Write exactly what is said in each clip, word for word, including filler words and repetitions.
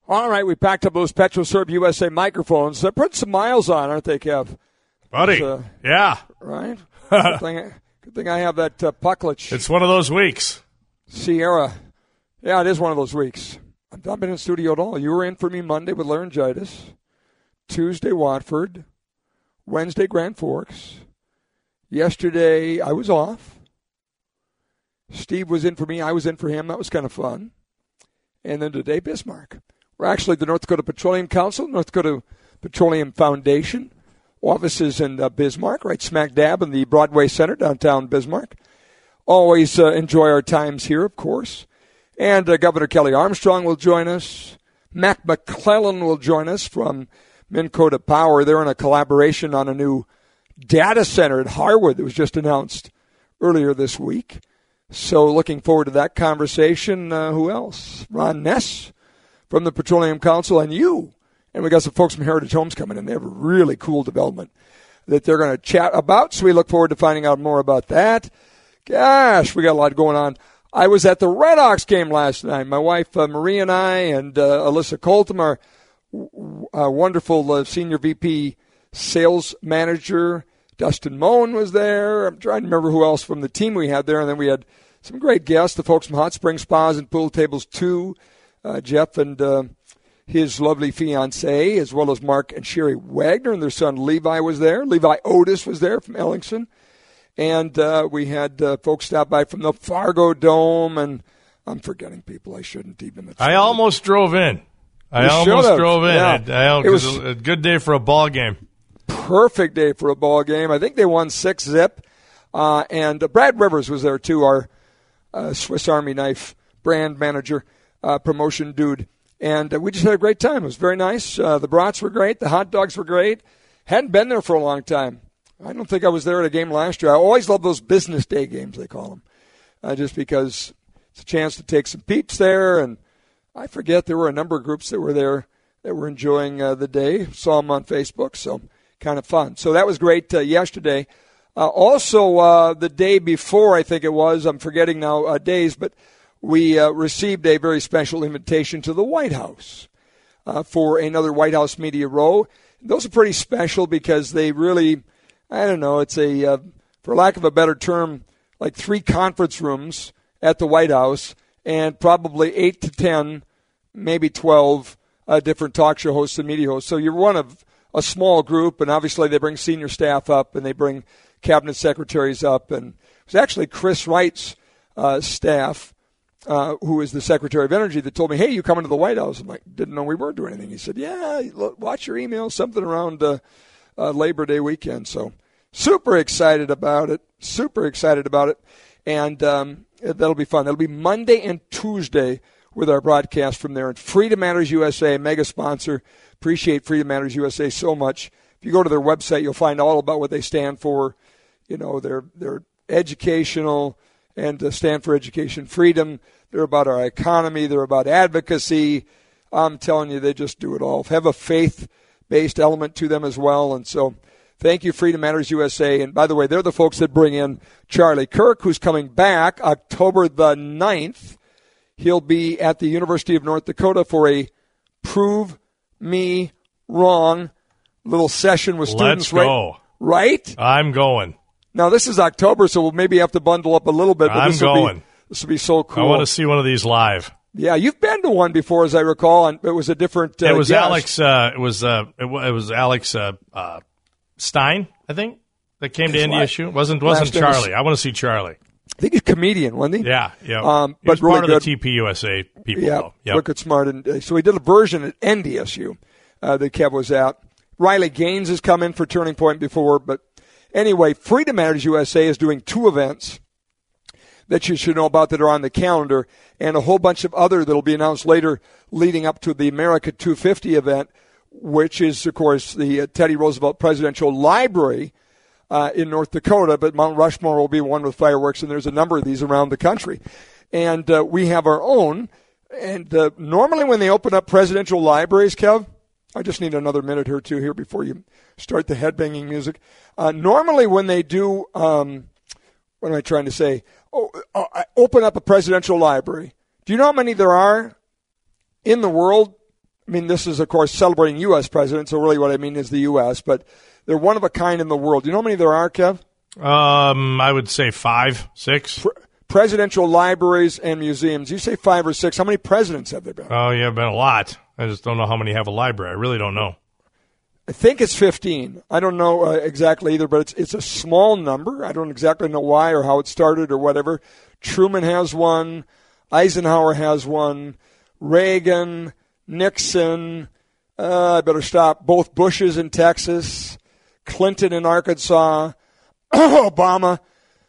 All right, we packed up those PetroServe U S A microphones. They're putting some miles on, aren't they, Kev? Buddy, uh, yeah. Right? good, thing, good thing I have that uh, Pucklich. It's one of those weeks. Sierra. Yeah, it is one of those weeks. I've not been in studio at all. You were in for me Monday with laryngitis. Tuesday, Watford. Wednesday, Grand Forks. Yesterday, I was off. Steve was in for me. I was in for him. That was kind of fun. And then today, Bismarck. We're actually the North Dakota Petroleum Council, North Dakota Petroleum Foundation. Offices in uh, Bismarck, right smack dab in the Broadway Center, downtown Bismarck. Always uh, enjoy our times here, of course. And uh, Governor Kelly Armstrong will join us. Mac McClellan will join us from Minn Kota Power. They're in a collaboration on a new data center at Harwood that was just announced earlier this week. So looking forward to that conversation. Uh, who else? Ron Ness from the Petroleum Council, and you. And we got some folks from Heritage Homes coming in. They have a really cool development that they're going to chat about, so we look forward to finding out more about that. Gosh, we got a lot going on. I was at the Red Hawks game last night. My wife uh, Marie and I and uh, Alyssa Colton, our uh, wonderful uh, senior V P sales manager, Dustin Moen was there. I'm trying to remember who else from the team we had there. And then we had some great guests, the folks from Hot Spring Spas and Pool Tables two, uh, Jeff and uh, his lovely fiancée, as well as Mark and Sherry Wagner, and their son Levi was there. Levi Otis was there from Ellingson. And uh, we had uh, folks stop by from the Fargo Dome, and I'm forgetting people I shouldn't even. I almost drove in. I you almost drove in. Yeah. I, I, it was a good day for a ball game. Perfect day for a ball game. I think they won six zip. Uh, and uh, Brad Rivers was there, too, our uh, Swiss Army knife brand manager, uh, promotion dude. And uh, we just had a great time. It was very nice. Uh, the brats were great. The hot dogs were great. Hadn't been there for a long time. I don't think I was there at a game last year. I always love those business day games, they call them, uh, just because it's a chance to take some peeps there. And I forget, there were a number of groups that were there that were enjoying uh, the day. Saw them on Facebook, so kind of fun. So that was great uh, yesterday. Uh, also, uh, the day before, I think it was, I'm forgetting now uh, days, but we uh, received a very special invitation to the White House uh, for another White House Media Row. Those are pretty special because they really, I don't know, it's a, uh, for lack of a better term, like three conference rooms at the White House and probably eight to ten, maybe twelve uh, different talk show hosts and media hosts. So you're one of a small group, and obviously they bring senior staff up and they bring cabinet secretaries up. And it was actually Chris Wright's uh, staff, uh, who is the Secretary of Energy, that told me, hey, you coming to the White House? I'm like, didn't know we were doing anything. He said, yeah, look, watch your email, something around uh, uh, Labor Day weekend. So super excited about it, super excited about it. And um, that'll be fun. That'll be Monday and Tuesday with our broadcast from there. And Freedom Matters U S A, mega sponsor. Appreciate Freedom Matters U S A so much. If you go to their website, you'll find all about what they stand for. You know, they're, they're educational and uh, stand for education freedom. They're about our economy. They're about advocacy. I'm telling you, they just do it all. Have a faith-based element to them as well. And so thank you, Freedom Matters U S A. And by the way, they're the folks that bring in Charlie Kirk, who's coming back October the ninth. He'll be at the University of North Dakota for a Prove Me Wrong little session with students. Let's go. Right? right? I'm going. Now, this is October, so we'll maybe have to bundle up a little bit. But I'm this will going. Be, this will be so cool. I want to see one of these live. Yeah, you've been to one before, as I recall, and it was a different. Uh, it was guest. Alex. Uh, it was. Uh, it, it was Alex uh, uh, Stein, I think, that came to N D S U. Wasn't wasn't Last Charlie? was, I want to see Charlie. I think he's a comedian, wasn't he? Yeah, yeah. Um, he but was really part good. of the T P U S A people. Yeah, though. Yep. wicked smart. And uh, so he did a version at N D S U uh, that Kev was at. Riley Gaines has come in for Turning Point before, but anyway, Freedom Matters U S A is doing two events that you should know about that are on the calendar, and a whole bunch of other that will be announced later leading up to the America two fifty event, which is, of course, the uh, Teddy Roosevelt Presidential Library uh, in North Dakota, but Mount Rushmore will be one with fireworks, and there's a number of these around the country. And uh, we have our own, and uh, normally when they open up presidential libraries, Kev, I just need another minute or two here before you start the headbanging music. Uh, normally when they do, um, what am I trying to say? Oh, uh, open up a presidential library. Do you know how many there are in the world I mean, this is, of course, celebrating U S presidents, so really what I mean is the U S, but they're one of a kind in the world. Do you know how many there are, Kev? Um, I would say five, six. Pre- presidential libraries and museums. You say five or six. How many presidents have there been? Oh, yeah, been a lot. I just don't know how many have a library. I really don't know. I think it's fifteen. I don't know uh, exactly either, but it's it's a small number. I don't exactly know why or how it started or whatever. Truman has one. Eisenhower has one. Reagan, Nixon. Uh, I better stop. Both Bushes in Texas. Clinton in Arkansas. Obama.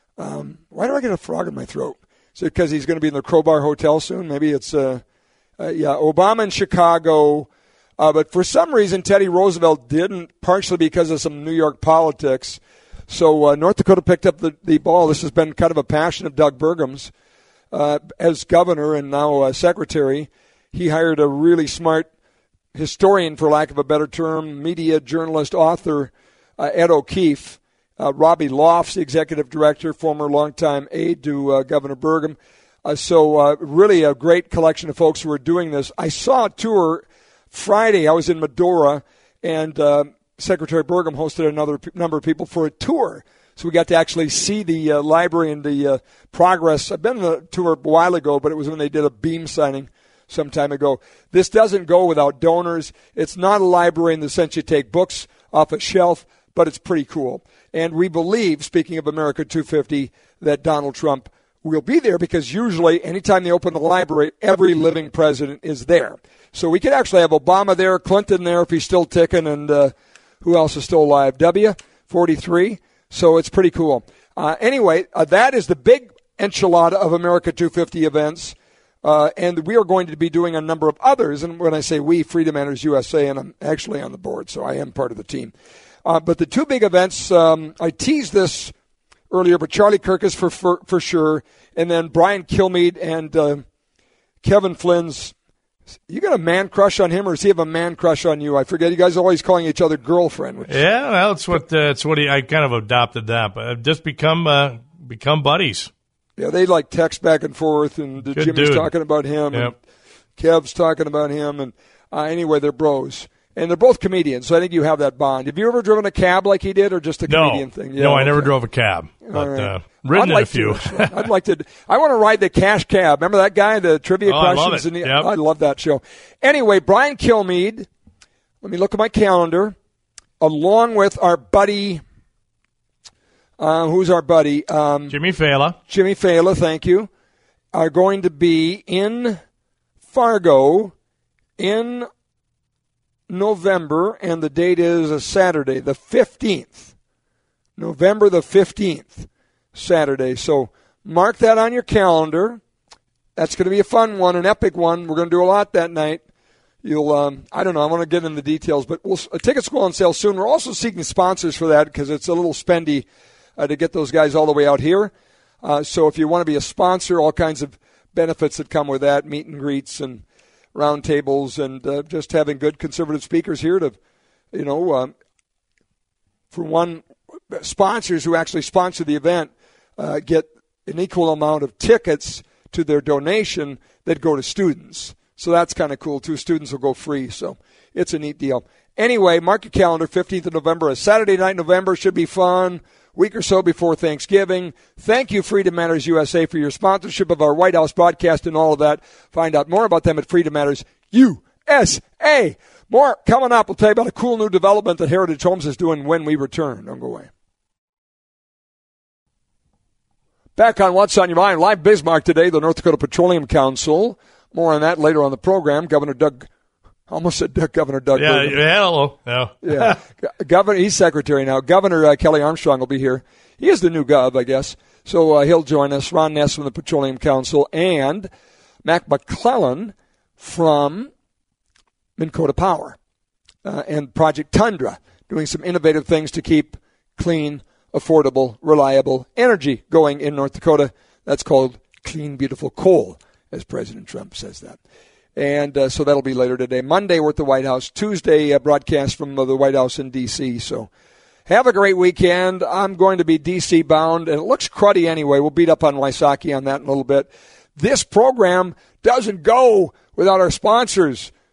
Um, why do I get a frog in my throat? Is it because he's going to be in the Crowbar Hotel soon? Maybe it's, uh, uh, yeah, Obama in Chicago. Uh, but for some reason, Teddy Roosevelt didn't, partially because of some New York politics. So uh, North Dakota picked up the, the ball. This has been kind of a passion of Doug Burgum's uh, as governor and now uh, secretary. He hired a really smart historian, for lack of a better term, media journalist, author, uh, Ed O'Keefe. Uh, Robbie Lofts, the executive director, former longtime aide to uh, Governor Burgum. Uh, so uh, really a great collection of folks who are doing this. I saw a tour Friday. I was in Medora, and uh, Secretary Burgum hosted another p- number of people for a tour. So we got to actually see the uh, library and the uh, progress. I've been on the tour a while ago, but it was when they did a beam signing some time ago. This doesn't go without donors. It's not a library in the sense you take books off a shelf, but it's pretty cool. And we believe, speaking of America two fifty, that Donald Trump will be there because usually anytime they open the library, every living president is there. So we could actually have Obama there, Clinton there if he's still ticking, and uh, who else is still alive? W, forty-three. So it's pretty cool. Uh, anyway, uh, that is the big enchilada of America two fifty events. Uh, and we are going to be doing a number of others. And when I say we, Freedom Enters U S A, and I'm actually on the board, so I am part of the team. Uh, but the two big events, um, I teased this earlier, but Charlie Kirk is for, for, for sure. And then Brian Kilmeade and uh, Kevin Flynn's, you got a man crush on him, or does he have a man crush on you? I forget. You guys are always calling each other girlfriend. Which, yeah, well, it's what, uh, it's what he, I kind of adopted that. But I've just become, uh, become buddies. Yeah, they like text back and forth, and Good Jimmy's dude. talking about him, Yep. and Kev's talking about him. And uh, anyway, they're bros. And they're both comedians, so I think you have that bond. Have you ever driven a cab like he did, or just a No, comedian thing? Yeah, no, I okay. never drove a cab, but right. uh, ridden I'd like in a few. To, I'd like to. I want to ride the Cash Cab. Remember that guy, the trivia Oh, I love questions? it. And the, Yep. I love that show. Anyway, Brian Kilmeade. Let me look at my calendar. Along with our buddy, uh, who's our buddy? Um, Jimmy Fallon. Jimmy Fallon, thank you, are going to be in Fargo in November, and the date is a Saturday, the fifteenth. November the fifteenth, Saturday. So mark that on your calendar. That's going to be a fun one, an epic one. We're going to do a lot that night. You'll, um, I don't know, I want to get into the details, but we'll, uh, tickets go on sale soon. We're also seeking sponsors for that because it's a little spendy uh, to get those guys all the way out here. Uh, so if you want to be a sponsor, all kinds of benefits that come with that, meet and greets and round tables, and uh, just having good conservative speakers here to, you know, um, for one, sponsors who actually sponsor the event uh, get an equal amount of tickets to their donation that go to students. So that's kind of cool, too. Students will go free, so it's a neat deal. Anyway, mark your calendar, fifteenth of November, a Saturday night in November. Should be fun. Week or so before Thanksgiving. Thank you, Freedom Matters U S A, for your sponsorship of our White House broadcast and all of that. Find out more about them at Freedom Matters U S A. More coming up. We'll tell you about a cool new development that Heritage Homes is doing when we return. Don't go away. Back on What's on Your Mind, live Bismarck today, the North Dakota Petroleum Council. More on that later on the program. Governor Doug, almost said Doug, Governor Doug. Yeah, Burgum. yeah, hello. Yeah. yeah. Governor, he's secretary now. Governor uh, Kelly Armstrong will be here. He is the new gov, I guess. So uh, he'll join us. Ron Ness from the Petroleum Council and Mac McClellan from Minn Kota Power uh, and Project Tundra, doing some innovative things to keep clean, affordable, reliable energy going in North Dakota. That's called clean, beautiful coal, as President Trump says that. And uh, so that'll be later today. Monday, we're at the White House. Tuesday, uh, broadcast from uh, the White House in D C So have a great weekend. I'm going to be D C bound, and it looks cruddy anyway. We'll beat up on Wysocki on that in a little bit. This program doesn't go without our sponsors.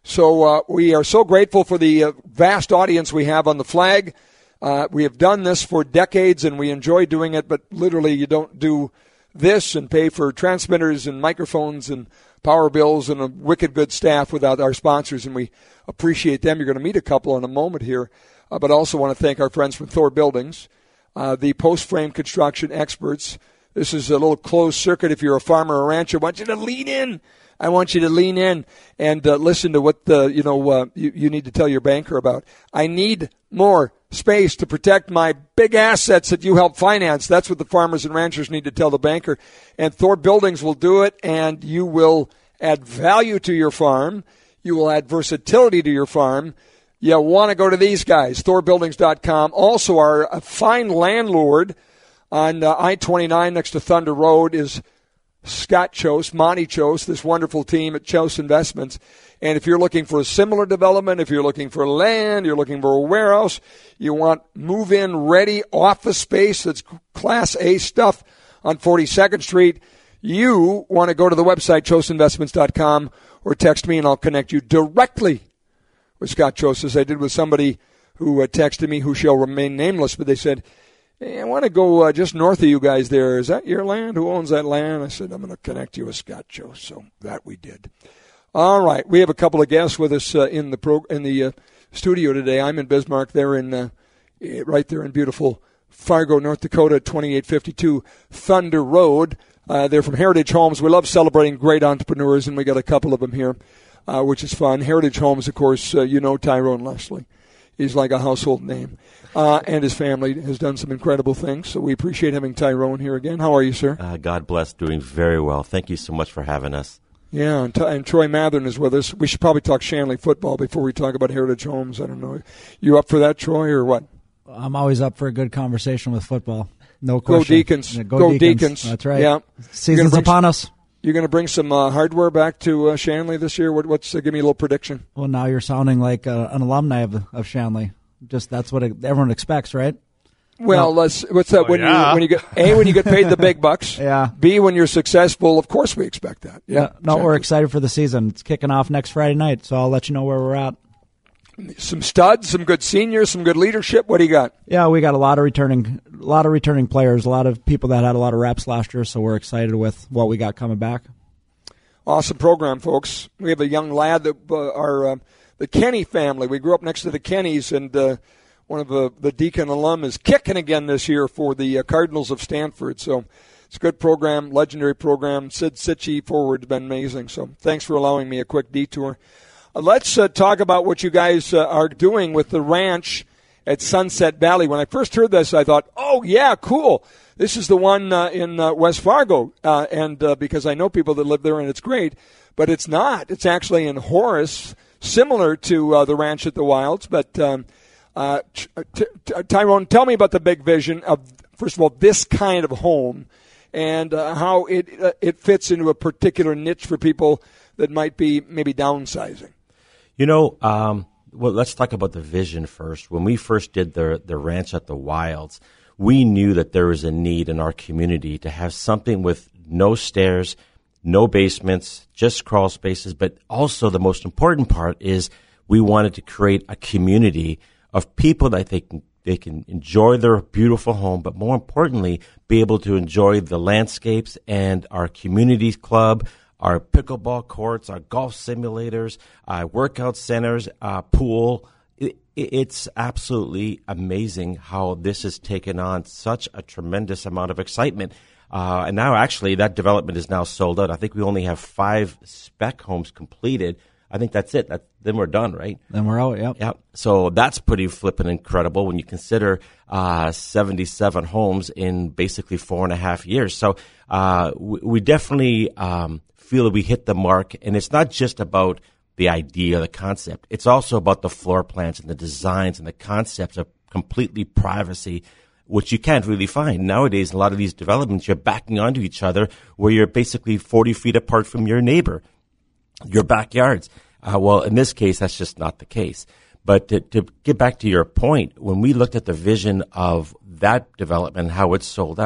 So uh, we are so grateful for the uh, vast audience we have on the flag. Uh, we have done this for decades, and we enjoy doing it, but literally you don't do this and pay for transmitters and microphones and power bills and a wicked good staff without our sponsors, and we appreciate them. You're going to meet a couple in a moment here, uh, but also want to thank our friends from Thor Buildings, uh, the post-frame construction experts. This is a little closed circuit. If you're a farmer or rancher, I want you to lean in. I want you to lean in and uh, listen to what the, you know uh, you, you need to tell your banker about. I need more space to protect my big assets that you help finance. That's what the farmers and ranchers need to tell the banker. And Thor Buildings will do it, and you will add value to your farm. You will add versatility to your farm. You want to go to these guys, Thor Buildings dot com. Also, our a fine landlord on uh, I twenty-nine next to Thunder Road is Scott Chose, Monty Chose, this wonderful team at Chose Investments. And if you're looking for a similar development, if you're looking for land, you're looking for a warehouse, you want move-in ready office space that's Class A stuff on forty-second Street, you want to go to the website, chose investments dot com, or text me and I'll connect you directly with Scott Chose, as I did with somebody who uh, texted me who shall remain nameless, but they said, hey, I want to go uh, just north of you guys there. Is that your land? Who owns that land? I said, I'm going to connect you with Scott Chose. So that we did. All right. We have a couple of guests with us uh, in the pro- in the uh, studio today. I'm in Bismarck. They're in uh, right there in beautiful Fargo, North Dakota, twenty-eight fifty-two Thunder Road. Uh, they're from Heritage Homes. We love celebrating great entrepreneurs, and we got a couple of them here, uh, which is fun. Heritage Homes, of course, uh, you know Tyrone Leslie. He's like a household name. Uh, and his family has done some incredible things. So we appreciate having Tyrone here again. How are you, sir? Uh, God bless. Doing very well. Thank you so much for having us. Yeah, and, T- and Troy Mathern is with us. We should probably talk Shanley football before we talk about Heritage Homes. I don't know. You up for that, Troy, or what? I'm always up for a good conversation with football. No question. Go Deacons. Yeah, go, go Deacons. Deacons. That's right. Yeah. Season's bring, upon us. You're going to bring some uh, hardware back to uh, Shanley this year? What, what's uh, give me a little prediction. Well, now you're sounding like uh, an alumni of, of Shanley. Just that's what it, everyone expects, right? Well, no. let's. What's that? Oh, when yeah. you when you get A, when you get paid the big bucks. Yeah. B, when you're successful. Of course, we expect that. Yeah. No, no exactly. We're excited for the season. It's kicking off next Friday night, so I'll let you know where we're at. Some studs, some good seniors, some good leadership. What do you got? Yeah, we got a lot of returning, a lot of returning players, a lot of people that had a lot of reps last year. So we're excited with what we got coming back. Awesome program, folks. We have a young lad that uh, our uh, the Kenny family. We grew up next to the Kennys, and uh, one of the, the Deacon alum is kicking again this year for the uh, Cardinals of Stanford. So it's a good program, legendary program. Sid Sitchie forward has been amazing. So thanks for allowing me a quick detour. Uh, let's uh, talk about what you guys uh, are doing with the ranch at Sunset Valley. When I first heard this, I thought, oh, yeah, cool. This is the one uh, in uh, West Fargo, uh, and uh, because I know people that live there, and it's great. But it's not. It's actually in Horace, similar to uh, the ranch at the Wilds. But um, uh, t- t- Tyrone, tell me about the big vision of, first of all, this kind of home and uh, how it uh, it fits into a particular niche for people that might be maybe downsizing. You know, um, well, let's talk about the vision first. When we first did the the ranch at the Wilds, we knew that there was a need in our community to have something with no stairs, no basements, just crawl spaces. But also the most important part is we wanted to create a community of people that they can they can enjoy their beautiful home, but more importantly, be able to enjoy the landscapes and our community club, our pickleball courts, our golf simulators, uh, workout centers, uh, pool. It, it's absolutely amazing how this has taken on such a tremendous amount of excitement. Uh, and now actually that development is now sold out. I think we only have five spec homes completed. I think that's it. That, then we're done, right? Then we're out, yep. Yep. So that's pretty flippin' incredible when you consider uh, seventy-seven homes in basically four and a half years. So uh, we, we definitely um, feel that we hit the mark. And it's not just about the idea, the concept. It's also about the floor plans and the designs and the concepts of completely privacy, which you can't really find. Nowadays, in a lot of these developments, you're backing onto each other where you're basically forty feet apart from your neighbor, your backyards. Uh, well, in this case, that's just not the case. But to, to get back to your point, when we looked at the vision of that development, how it's sold out,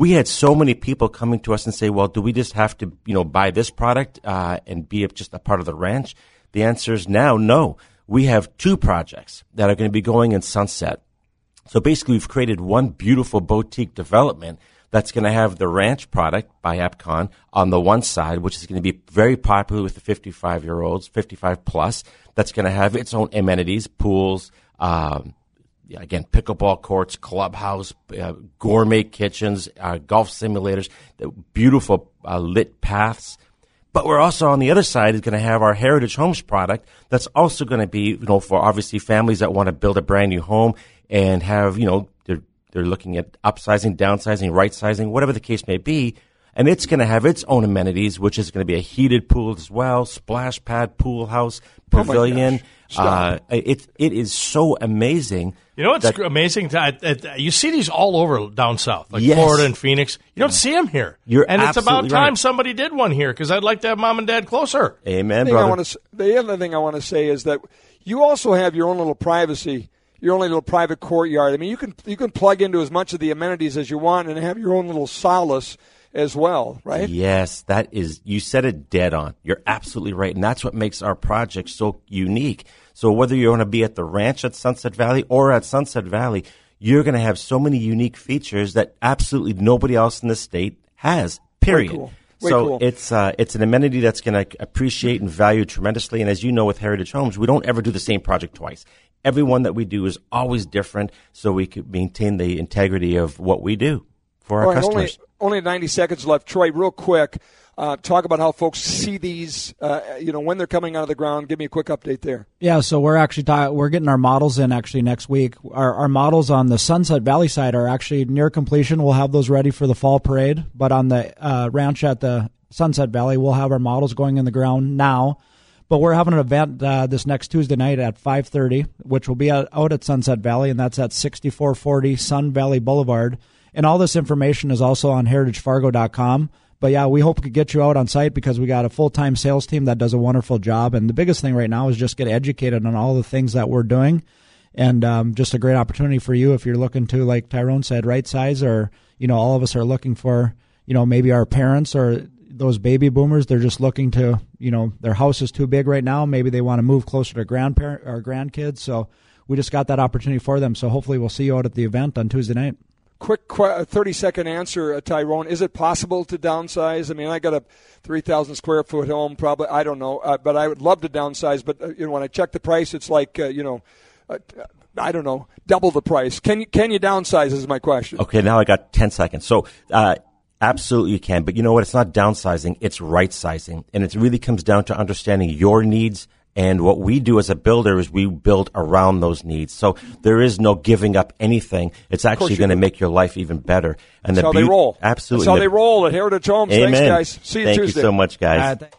we had so many people coming to us and say, well, do we just have to, you know, buy this product uh, and be just a part of the ranch? The answer is now no. We have two projects that are going to be going in Sunset. So basically, we've created one beautiful boutique development that's going to have the ranch product by Epcon on the one side, which is going to be very popular with the fifty-five-year-olds, fifty-five plus. That's going to have its own amenities, pools, um, again, pickleball courts, clubhouse, uh, gourmet kitchens, uh, golf simulators, the beautiful uh, lit paths. But we're also on the other side is going to have our Heritage Homes product that's also going to be, you know, for obviously families that want to build a brand new home and have, you know, they're, they're looking at upsizing, downsizing, right-sizing, whatever the case may be. And it's going to have its own amenities, which is going to be a heated pool as well, splash pad, pool house, pavilion. Oh uh, it, it is so amazing. You know what's that, amazing? To, uh, you see these all over down south, like yes. Florida and Phoenix. You don't see them here. You're and it's about absolutely time right. somebody did one here because I'd like to have mom and dad closer. Amen, The thing I brother. wanna s- the other thing I want to say is that you also have your own little privacy, your own little private courtyard. I mean, you can you can plug into as much of the amenities as you want and have your own little solace as well, right? Yes, that is, you said it dead on. You're absolutely right. And that's what makes our project so unique. So whether you want to be at the ranch at Sunset Valley or at Sunset Valley, you're going to have so many unique features that absolutely nobody else in the state has, period. Way cool. Way so cool. it's uh, it's an amenity that's going to appreciate and value tremendously. And as you know, with Heritage Homes, we don't ever do the same project twice. Every one that we do is always different, so we could maintain the integrity of what we do for our All right, customers. Only, only ninety seconds left. Troy, real quick, uh, talk about how folks see these, uh, you know, when they're coming out of the ground. Give me a quick update there. Yeah, so we're actually ta- we're getting our models in actually next week. Our our models on the Sunset Valley side are actually near completion. We'll have those ready for the fall parade. But on the uh, ranch at the Sunset Valley, we'll have our models going in the ground now. But we're having an event uh, this next Tuesday night at five thirty, which will be at, out at Sunset Valley, and that's at sixty-four forty Sun Valley Boulevard. And all this information is also on heritage fargo dot com. But, yeah, we hope to get you out on site because we got a full-time sales team that does a wonderful job. And the biggest thing right now is just get educated on all the things that we're doing. And um, just a great opportunity for you if you're looking to, like Tyrone said, right size, or, you know, all of us are looking for, you know, maybe our parents or those baby boomers. They're just looking to, you know, their house is too big right now. Maybe they want to move closer to grandparent or grandkids. So we just got that opportunity for them. So hopefully we'll see you out at the event on Tuesday night. Quick thirty-second answer, uh, Tyrone. Is it possible to downsize? I mean, I got a three thousand square foot home, probably. I don't know, uh, but I would love to downsize. But uh, you know, when I check the price, it's like uh, you know, uh, I don't know, double the price. Can you can you downsize? Is my question. Okay, now I got ten seconds. So, uh, absolutely you can. But you know what? It's not downsizing. It's right-sizing. And it really comes down to understanding your needs. And what we do as a builder is we build around those needs. So there is no giving up anything. It's actually going to make your life even better. And That's the how be- they roll. Absolutely. That's how the- they roll at Heritage Homes. Amen. Thanks, guys. See you Thank Tuesday. you so much, guys. Uh, th-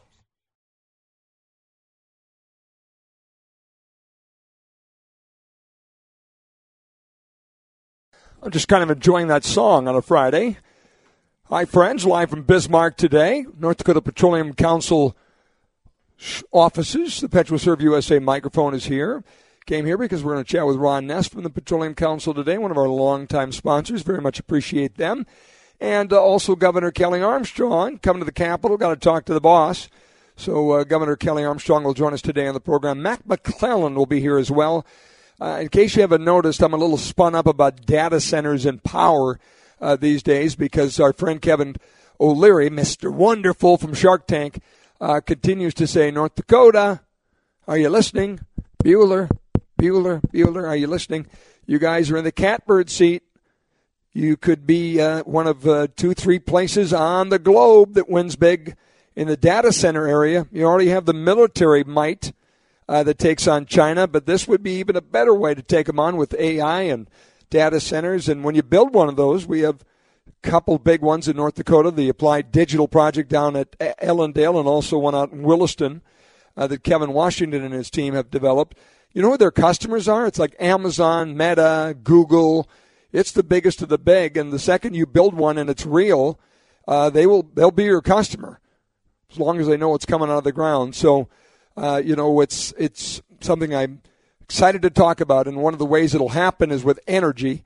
I'm just kind of enjoying that song on a Friday. Hi, friends. Live from Bismarck today. North Dakota Petroleum Council offices. The PetroServe U S A microphone is here. Came here because we're going to chat with Ron Ness from the Petroleum Council today, one of our longtime sponsors. Very much appreciate them. And uh, also Governor Kelly Armstrong coming to the Capitol. Got to talk to the boss. So uh, Governor Kelly Armstrong will join us today on the program. Mac McClellan will be here as well. Uh, in case you haven't noticed, I'm a little spun up about data centers and power uh, these days because our friend Kevin O'Leary, Mister Wonderful from Shark Tank, uh, continues to say, North Dakota, are you listening? Bueller, Bueller, Bueller, are you listening? You guys are in the catbird seat. You could be uh, one of uh, two, three places on the globe that wins big in the data center area. You already have the military might uh, that takes on China, but this would be even a better way to take them on with A I and data centers. And when you build one of those, we have a couple big ones in North Dakota, the Applied Digital Project down at Ellendale and also one out in Williston uh, that Kevin Washington and his team have developed. You know who their customers are? It's like Amazon, Meta, Google. It's the biggest of the big, and the second you build one and it's real, uh, they will they'll be your customer as long as they know it's coming out of the ground. So, uh, you know, it's it's something I'm excited to talk about, and one of the ways it'll happen is with energy.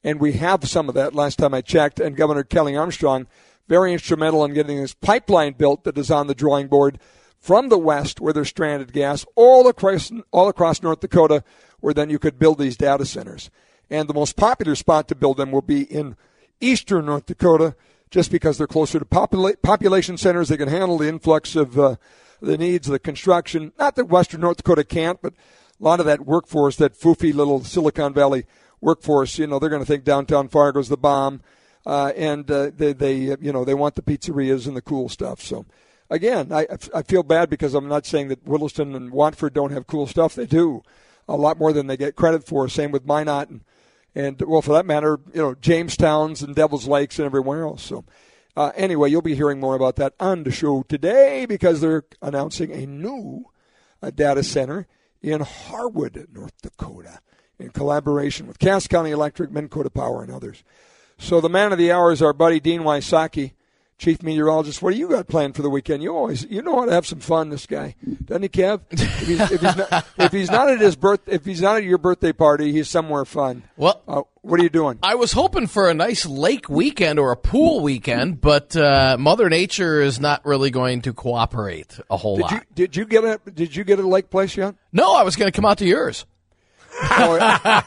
And we have some of that last time I checked. And Governor Kelly Armstrong, very instrumental in getting this pipeline built that is on the drawing board from the west where there's stranded gas all across, all across North Dakota, where then you could build these data centers. And the most popular spot to build them will be in eastern North Dakota, just because they're closer to popula- population centers. They can handle the influx of uh, the needs of the construction. Not that western North Dakota can't, but a lot of that workforce, that foofy little Silicon Valley workforce, you know, they're going to think downtown Fargo's the bomb. Uh, and uh, they, they, you know, they want the pizzerias and the cool stuff. So, again, I, I feel bad because I'm not saying that Williston and Watford don't have cool stuff. They do. A lot more than they get credit for. Same with Minot and, and well, for that matter, you know, Jamestowns and Devils Lakes and everywhere else. So, uh, anyway, you'll be hearing more about that on the show today because they're announcing a new uh, data center in Harwood, North Dakota, in collaboration with Cass County Electric, Minn Kota Power, and others. So the man of the hour is our buddy Dean Wysocki, chief meteorologist. What do you got planned for the weekend? You always, you know how to have some fun, this guy, doesn't he, Kev? If he's, if he's, not, if he's not at his birth, if he's not at your birthday party, he's somewhere fun. Well, uh, what are you doing? I was hoping for a nice lake weekend or a pool weekend, but uh, Mother Nature is not really going to cooperate a whole did lot. You, did you get a Did you get a lake place yet? No, I was going to come out to yours. Oh,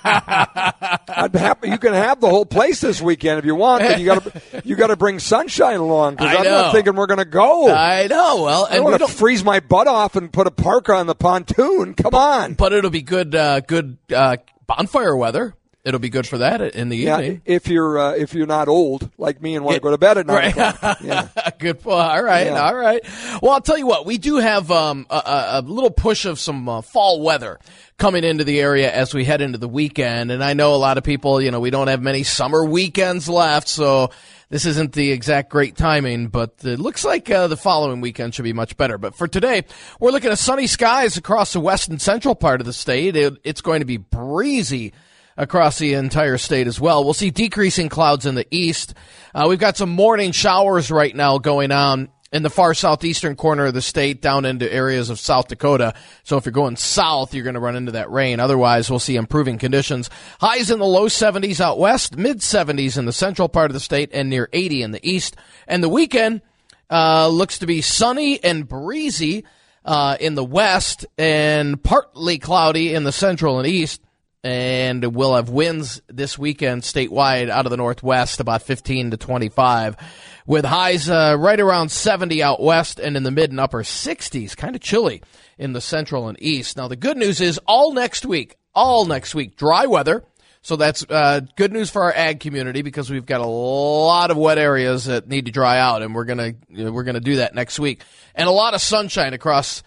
I'd be happy. You can have the whole place this weekend if you want, but you got to you got to bring sunshine along because I'm know. not thinking we're going to go. I know. Well, I don't want to freeze my butt off and put a parka on the pontoon. Come on. But it'll be good, uh, good uh, bonfire weather. It'll be good for that in the Yeah, evening. if you're uh, if you're not old like me and want to go to bed at nine Right. o'clock. Yeah. Good point. All right, Yeah. all right. Well, I'll tell you what. We do have um, a, a little push of some uh, fall weather coming into the area as we head into the weekend. And I know a lot of people, you know, we don't have many summer weekends left, so this isn't the exact great timing, but it looks like uh, the following weekend should be much better. But for today, we're looking at sunny skies across the west and central part of the state. It, it's going to be breezy across the entire state as well. We'll see decreasing clouds in the east. Uh, we've got some morning showers right now going on in the far southeastern corner of the state down into areas of South Dakota. So if you're going south, you're going to run into that rain. Otherwise, we'll see improving conditions. Highs in the low seventies out west, mid seventies in the central part of the state, and near eighty in the east. And the weekend uh, looks to be sunny and breezy uh, in the west and partly cloudy in the central and east. And we'll have winds this weekend statewide out of the northwest, about fifteen to twenty-five, with highs uh, right around seventy out west and in the mid and upper sixties, kind of chilly in the central and east. Now, the good news is all next week, all next week, dry weather. So that's uh, good news for our ag community because we've got a lot of wet areas that need to dry out, and we're gonna you know, we're gonna do that next week. And a lot of sunshine across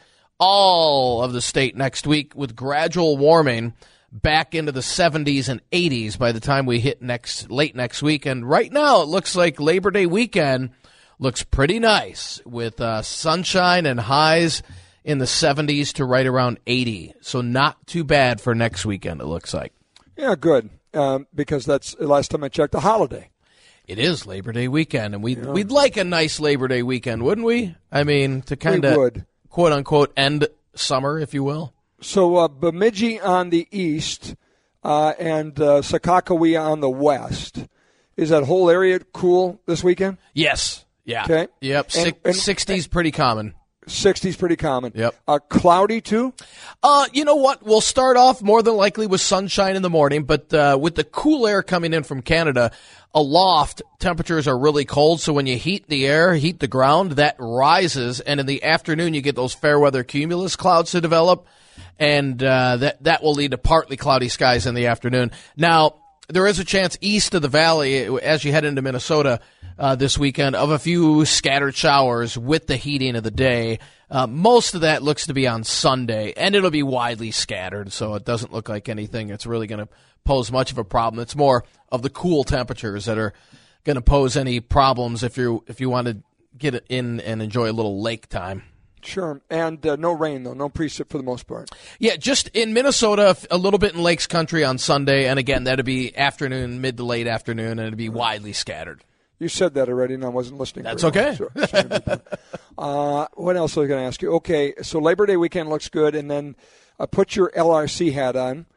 all of the state next week with gradual warming back into the seventies and eighties by the time we hit next late next week. And right now it looks like Labor Day weekend looks pretty nice with uh, sunshine and highs in the seventies to right around eighty. So not too bad for next weekend, it looks like. Yeah, good. Um, because that's the last time I checked, a holiday. It is Labor Day weekend, and we'd, yeah. we'd like a nice Labor Day weekend, wouldn't we? I mean, to kind of quote-unquote end summer, if you will. So uh, Bemidji on the east uh, and uh, Sakakawea on the west. Is that whole area cool this weekend? Yes. Yeah. Okay. Yep. And, and, sixties pretty common. sixties pretty common. Yep. Uh, cloudy too? Uh, you know what? We'll start off more than likely with sunshine in the morning, but uh, with the cool air coming in from Canada, aloft, temperatures are really cold, so when you heat the air, heat the ground, that rises, and in the afternoon you get those fair weather cumulus clouds to develop. And uh, that that will lead to partly cloudy skies in the afternoon. Now, there is a chance east of the valley, as you head into Minnesota uh, this weekend, of a few scattered showers with the heating of the day. Uh, most of that looks to be on Sunday, and it'll be widely scattered, so it doesn't look like anything that's really going to pose much of a problem. It's more of the cool temperatures that are going to pose any problems if you if you want to get in and enjoy a little lake time. Sure, and uh, no rain, though, no precip for the most part. Yeah, just in Minnesota, a little bit in Lakes Country on Sunday, and again, that'd be afternoon, mid to late afternoon, and it'd be widely scattered. You said that already, and I wasn't listening. That's okay. Well. Sure. uh, what else was I going to ask you? Okay, so Labor Day weekend looks good, and then uh, put your L R C hat on.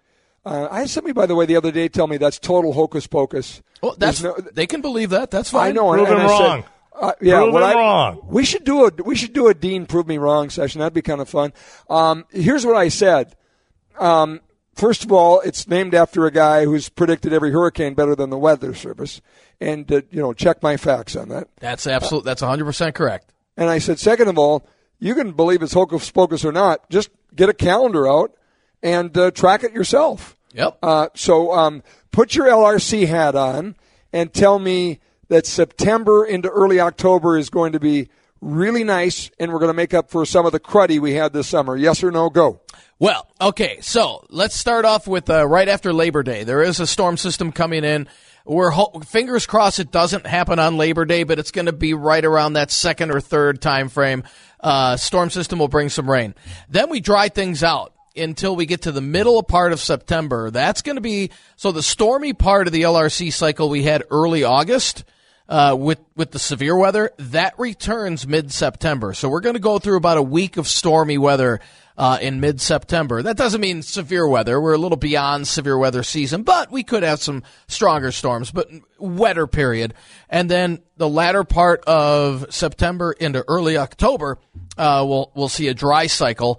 Uh, I had somebody, by the way, the other day tell me that's total hocus pocus. Well, that's no, they can believe that. That's fine. I know. Prove and, them and I wrong. Said, uh, yeah, Prove what them I, wrong. We should do a we should do a Dean Prove Me Wrong session. That'd be kind of fun. Um, here's what I said. Um, first of all, it's named after a guy who's predicted every hurricane better than the Weather Service, and uh, you know, check my facts on that. That's absolute. That's one hundred percent correct. And I said, second of all, you can believe it's hocus pocus or not. Just get a calendar out and uh, track it yourself. Yep. Uh, so um, put your L R C hat on and tell me that September into early October is going to be really nice, and we're going to make up for some of the cruddy we had this summer. Yes or no? Go. Well, okay, so let's start off with uh, right after Labor Day. There is a storm system coming in. We're ho- fingers crossed it doesn't happen on Labor Day, but it's going to be right around that second or third time frame. Uh, storm system will bring some rain. Then we dry things out until we get to the middle part of September. That's going to be so the stormy part of the L R C cycle we had early August. Uh, with, with the severe weather, that returns mid-September. So we're going to go through about a week of stormy weather uh, in mid-September. That doesn't mean severe weather. We're a little beyond severe weather season, but we could have some stronger storms, but wetter period. And then the latter part of September into early October, uh, we'll, we'll see a dry cycle.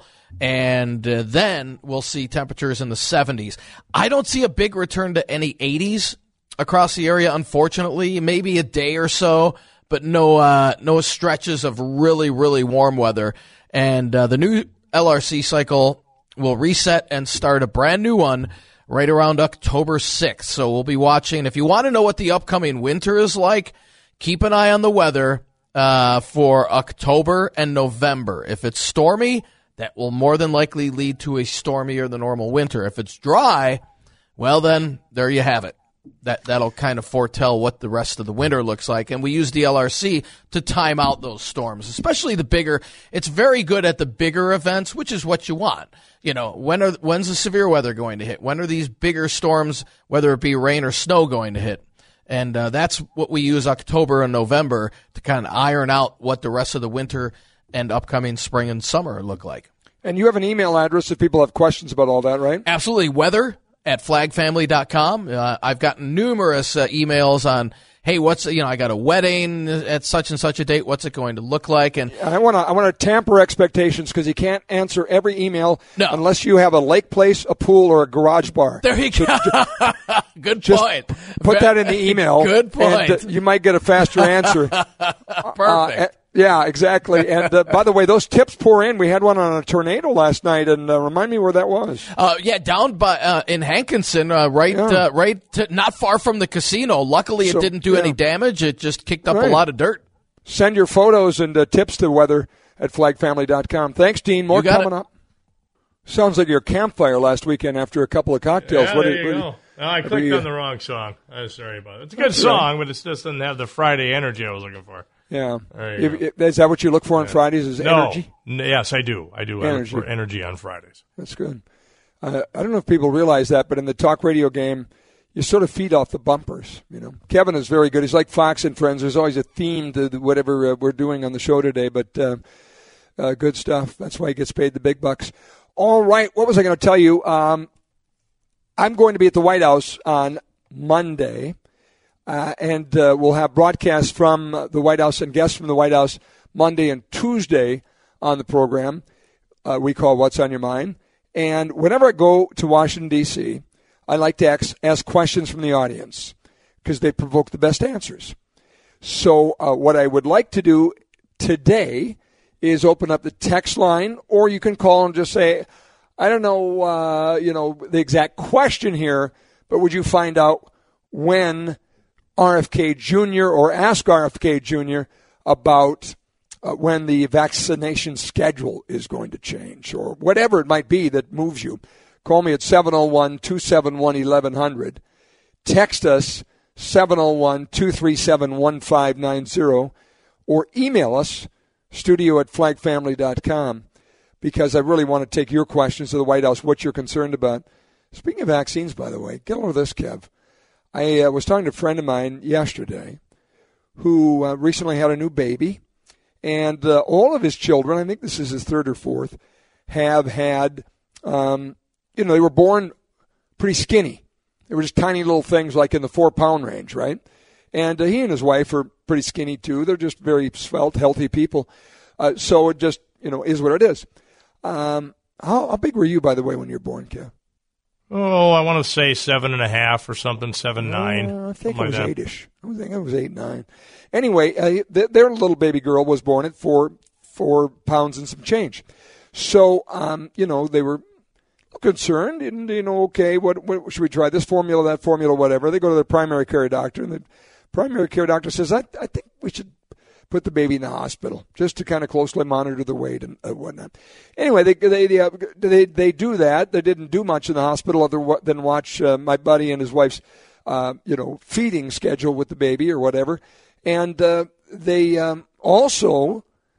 And uh, then we'll see temperatures in the seventies. I don't see a big return to any eighties across the area, unfortunately. Maybe a day or so, but no uh, no stretches of really, really warm weather. And uh, the new L R C cycle will reset and start a brand new one right around October sixth. So we'll be watching. If you want to know what the upcoming winter is like, keep an eye on the weather uh, for October and November. If it's stormy, that will more than likely lead to a stormier than normal winter. If it's dry, well then, there you have it. That, that'll kind of foretell what the rest of the winter looks like. And we use the L R C to time out those storms, especially the bigger. It's very good at the bigger events, which is what you want. You know, when are when's the severe weather going to hit? When are these bigger storms, whether it be rain or snow, going to hit? And uh, that's what we use October and November to kind of iron out what the rest of the winter and upcoming spring and summer look like. And you have an email address if people have questions about all that, right? Absolutely. Weather at flag family dot com. Uh, I've gotten numerous uh, emails on, hey, what's, you know, I got a wedding at such and such a date. What's it going to look like? And I want to I want to tamper expectations because you can't answer every email no. unless you have a lake place, a pool, or a garage bar. There you go. So, Good just point. Put that in the email. Good point. And, uh, you might get a faster answer. Perfect. Uh, yeah, exactly. And uh, by the way, those tips pour in. We had one on a tornado last night, and uh, remind me where that was. Uh, yeah, down by uh, in Hankinson, uh, right, yeah. uh, right, to, not far from the casino. Luckily, so, it didn't do yeah. any damage. It just kicked up right. a lot of dirt. Send your photos and uh, tips to weather at flag family dot com. Thanks, Dean. More coming it. up. Sounds like your campfire last weekend after a couple of cocktails. Yeah, what there do, you what go. do you, no, I clicked you, on the wrong song. I'm sorry about it. It's a good song, but it just doesn't have the Friday energy I was looking for. Yeah. If, if, is that what you look for on yeah. Fridays is no. energy? N- yes, I do. I do. Energy. I look for energy on Fridays. That's good. Uh, I don't know if people realize that, but in the talk radio game, you sort of feed off the bumpers. You know, Kevin is very good. He's like Fox and Friends. There's always a theme to whatever uh, we're doing on the show today, but uh, uh, good stuff. That's why he gets paid the big bucks. All right, what was I going to tell you? Um, I'm going to be at the White House on Monday, uh, and uh, we'll have broadcasts from the White House and guests from the White House Monday and Tuesday on the program uh, we call What's on Your Mind. And whenever I go to Washington, D C, I like to ask, ask questions from the audience because they provoke the best answers. So uh, what I would like to do today is open up the text line, or you can call and just say, I don't know, uh, you know, the exact question here, but would you find out when R F K Junior or ask R F K Junior about uh, when the vaccination schedule is going to change, or whatever it might be that moves you. Call me at seven oh one, two seven one, eleven hundred. Text us seven oh one, two three seven, one five nine zero, or email us studio at flag family dot com, because I really want to take your questions to the White House, what you're concerned about. Speaking of vaccines, by the way, get over this, Kev. I uh, was talking to a friend of mine yesterday who uh, recently had a new baby, and uh, all of his children, I think this is his third or fourth, have had, um, you know, they were born pretty skinny. They were just tiny little things like in the four-pound range, right? And uh, he and his wife are pretty skinny, too. They're just very svelte, healthy people. Uh, so it just, you know, is what it is. Um, how, how big were you, by the way, when you were born, Kev? Oh, I want to say seven and a half or something, seven, nine. Uh, I think it was like eight-ish. I think it was eight, nine. Anyway, uh, th- their little baby girl was born at four, four pounds and some change. So, um, you know, they were concerned, and, you know, okay, what, what should we try? This formula, that formula, whatever. They go to their primary care doctor, and the primary care doctor says, I, I think we should put the baby in the hospital just to kind of closely monitor the weight and uh, whatnot. Anyway, they they, uh, they they do that. They didn't do much in the hospital other than watch uh, my buddy and his wife's uh, you know feeding schedule with the baby or whatever. And uh, they um, also,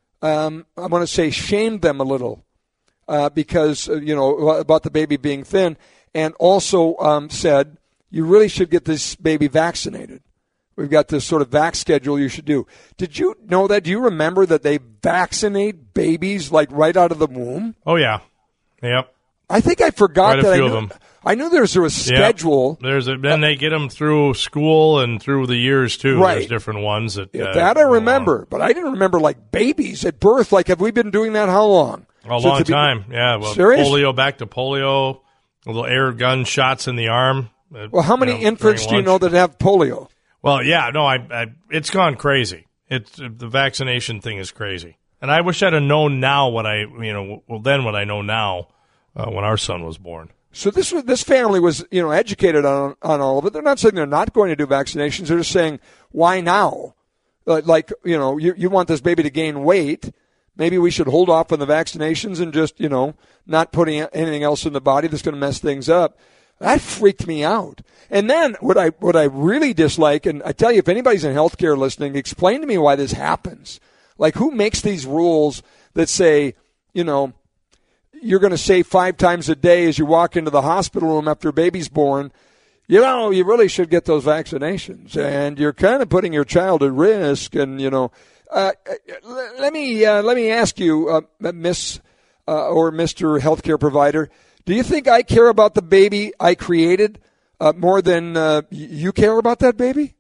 um, I want to say, shamed them a little uh, because uh, you know about the baby being thin, and also um, said you really should get this baby vaccinated. We've got this sort of vac schedule you should do. Did you know that? Do you remember that they vaccinate babies like right out of the womb? Oh, yeah. Yep. I think I forgot Quite a that. few I knew, of them. I knew there was, there was a Yep. schedule. There's a, then they get them through school and through the years, too. Right. There's different ones. That, Yeah, uh, that I remember, but I didn't remember like babies at birth. Like, have we been doing that how long? A So long to be- time, yeah. Well, Serious? polio, back to polio, little air gun shots in the arm. uh, Well, how many you know, infants during do you know lunch. that have polio? Well, yeah, no, I, I, it's gone crazy. It's the vaccination thing is crazy, and I wish I'd have known now what I, you know, well then what I know now uh, when our son was born. So this was this family was you know educated on on all of it. They're not saying they're not going to do vaccinations. They're just saying why now? Like, like you know, you you want this baby to gain weight. Maybe we should hold off on the vaccinations and just you know not putting anything else in the body that's going to mess things up. That freaked me out. And then what I what I really dislike, and I tell you, if anybody's in healthcare listening, explain to me why this happens. Like, who makes these rules that say, you know, you're going to say five times a day as you walk into the hospital room after a baby's born, you know, you really should get those vaccinations, and you're kind of putting your child at risk. And you know, uh, let me uh, let me ask you, uh, Miss uh, or Mister Healthcare Provider. Do you think I care about the baby I created uh, more than uh, you care about that baby?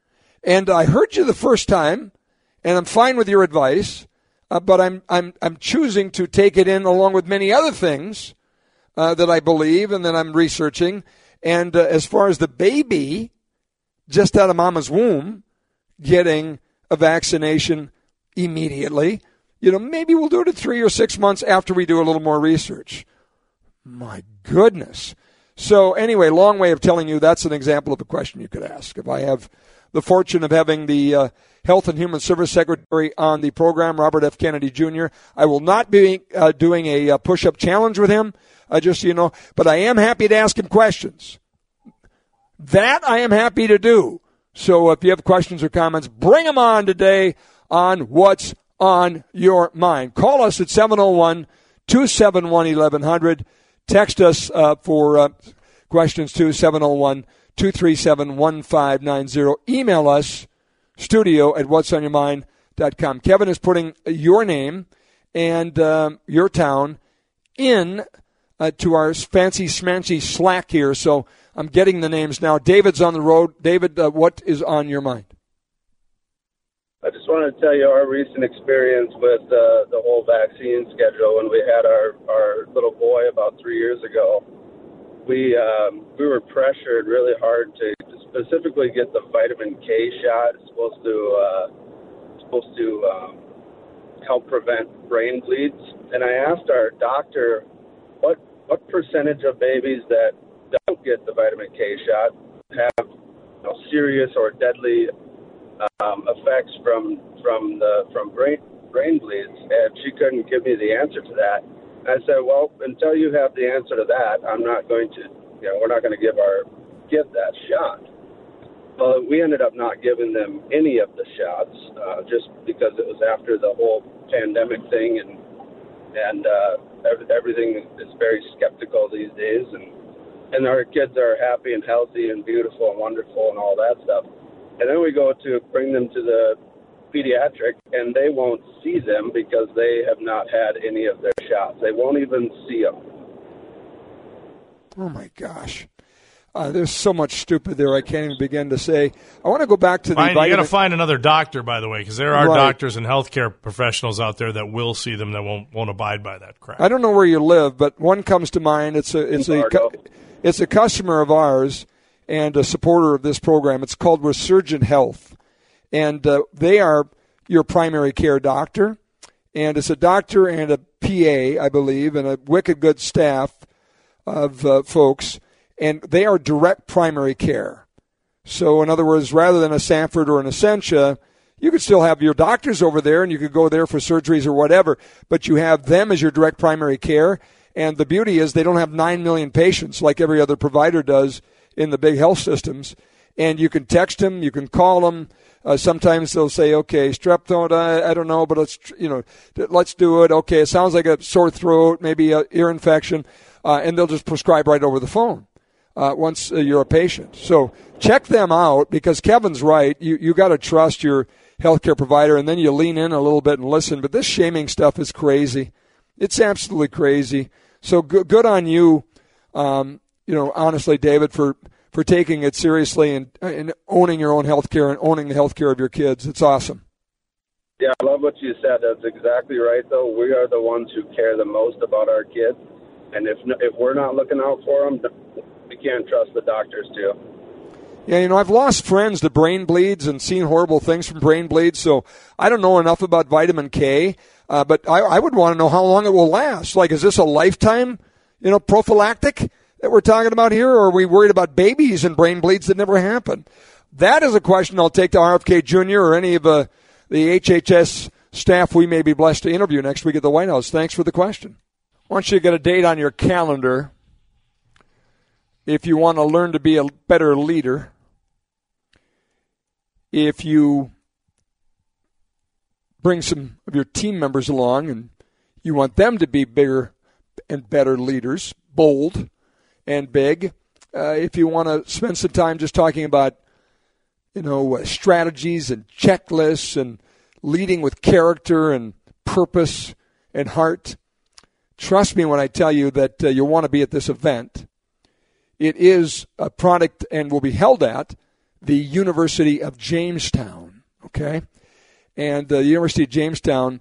And I heard you the first time, and I'm fine with your advice, uh, but I'm I'm I'm choosing to take it in along with many other things uh, that I believe and that I'm researching. And uh, as far as the baby, just out of mama's womb, getting a vaccination immediately, you know, maybe we'll do it in three or six months after we do a little more research. My goodness. So anyway, long way of telling you that's an example of a question you could ask. If I have the fortune of having the uh, Health and Human Service Secretary on the program, Robert F. Kennedy Junior, I will not be uh, doing a uh, push-up challenge with him, uh, just so you know, but I am happy to ask him questions. That I am happy to do. So if you have questions or comments, bring them on today on What's on Your Mind. Call us at seven oh one, two seven one, eleven hundred. Text us uh, for uh, questions to seven oh one, two three seven, one five nine zero. Email us, studio at whats on your mind dot com. Kevin is putting your name and um, your town in uh, to our fancy smancy Slack here. So I'm getting the names now. David's on the road. David, uh, what is on your mind? I just wanted to tell you our recent experience with uh, the whole vaccine schedule when we had our, our little boy about three years ago. We um, we were pressured really hard to specifically get the vitamin K shot. It's supposed to uh, supposed to um, help prevent brain bleeds. And I asked our doctor what what percentage of babies that don't get the vitamin K shot have you know, serious or deadly Um, effects from from the from brain brain bleeds, and she couldn't give me the answer to that. I said, well, until you have the answer to that, I'm not going to, you know, we're not going to give our give that shot. Well, we ended up not giving them any of the shots, uh, just because it was after the whole pandemic thing, and and uh, everything is very skeptical these days, and and our kids are happy and healthy and beautiful and wonderful and all that stuff. And then we go to bring them to the pediatric, and they won't see them because they have not had any of their shots. They won't even see them. Oh, my gosh. Uh, there's so much stupid there I can't even begin to say. I want to go back to the Find, vitamin. You got to find another doctor, by the way, because there are Right. doctors and healthcare professionals out there that will see them that won't won't abide by that crap. I don't know where you live, but one comes to mind. It's a it's a cu- it's a customer of ours and a supporter of this program. It's called Resurgent Health, and uh, they are your primary care doctor, and it's a doctor and a P A, I believe, and a wicked good staff of uh, folks. And they are direct primary care. So, in other words, rather than a Sanford or an Essentia, you could still have your doctors over there and you could go there for surgeries or whatever, but you have them as your direct primary care. And the beauty is they don't have nine million patients like every other provider does in the big health systems. And you can text them, you can call them. Uh, sometimes they'll say, okay, strep throat, I, I don't know, but let's, you know, let's do it. Okay, it sounds like a sore throat, maybe a ear infection, uh, and they'll just prescribe right over the phone. Uh, once uh, you're a patient. So check them out because Kevin's right. You you got to trust your healthcare provider, and then you lean in a little bit and listen. But this shaming stuff is crazy. It's absolutely crazy. So good, good on you, um, you know, honestly, David, for, for taking it seriously and, and owning your own healthcare and owning the healthcare of your kids. It's awesome. Yeah, I love what you said. That's exactly right, though. We are the ones who care the most about our kids. And if if we're not looking out for them, we can't trust the doctors too. Yeah, you know, I've lost friends to brain bleeds and seen horrible things from brain bleeds, so I don't know enough about vitamin K, uh, but I, I would want to know how long it will last. Like, is this a lifetime, you know, prophylactic that we're talking about here, or are we worried about babies and brain bleeds that never happen? That is a question I'll take to R F K Junior or any of uh, the H H S staff we may be blessed to interview next week at the White House. Thanks for the question. I want you to get a date on your calendar. If you want to learn to be a better leader, if you bring some of your team members along and you want them to be bigger and better leaders, bold and big, uh, if you want to spend some time just talking about, you know, uh, strategies and checklists and leading with character and purpose and heart, trust me when I tell you that uh, you'll want to be at this event. It is a product and will be held at the University of Jamestown, okay? And uh, the University of Jamestown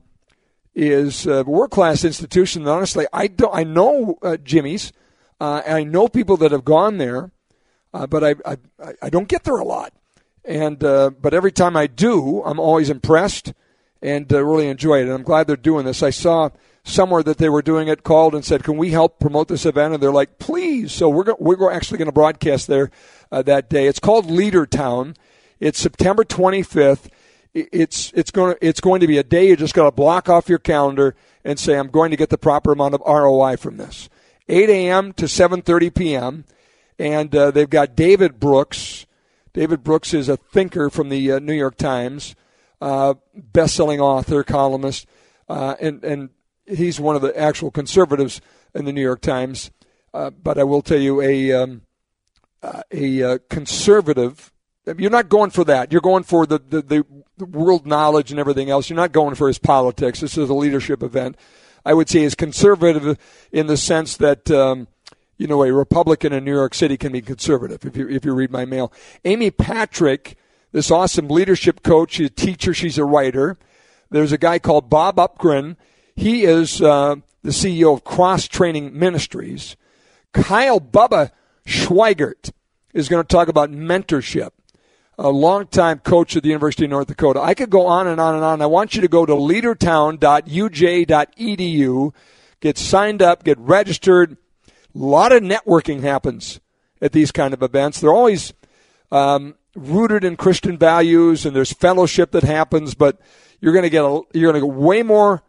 is a world-class institution. And honestly, I don't. I know uh, Jimmy's. Uh, and I know people that have gone there, uh, but I, I I don't get there a lot. And uh, but every time I do, I'm always impressed and uh, really enjoy it. And I'm glad they're doing this. I saw somewhere that they were doing it, called and said, can we help promote this event? And they're like, please. So we're go- we're actually going to broadcast there uh, that day. It's called Leadertown. It's September twenty-fifth. It's it's going to, it's going to be a day you just got to block off your calendar and say, I'm going to get the proper amount of R O I from this. eight a.m. to seven thirty p.m. And uh, they've got David Brooks. David Brooks is a thinker from the uh, New York Times, uh, best-selling author, columnist, uh, and and he's one of the actual conservatives in the New York Times. Uh, but I will tell you, a um, uh, a uh, conservative. You're not going for that. You're going for the, the, the world knowledge and everything else. You're not going for his politics. This is a leadership event. I would say is conservative in the sense that, um, you know, a Republican in New York City can be conservative, if you if you read my mail. Amy Patrick, this awesome leadership coach, she's a teacher, she's a writer. There's a guy called Bob Upgren. He is uh, the C E O of Cross Training Ministries. Kyle Bubba Schweigert is going to talk about mentorship. A longtime coach at the University of North Dakota. I could go on and on and on. I want you to go to leadertown dot u j dot e d u, get signed up, get registered. A lot of networking happens at these kind of events. They're always um, rooted in Christian values, and there's fellowship that happens, but you're going to get a, you're going to get way more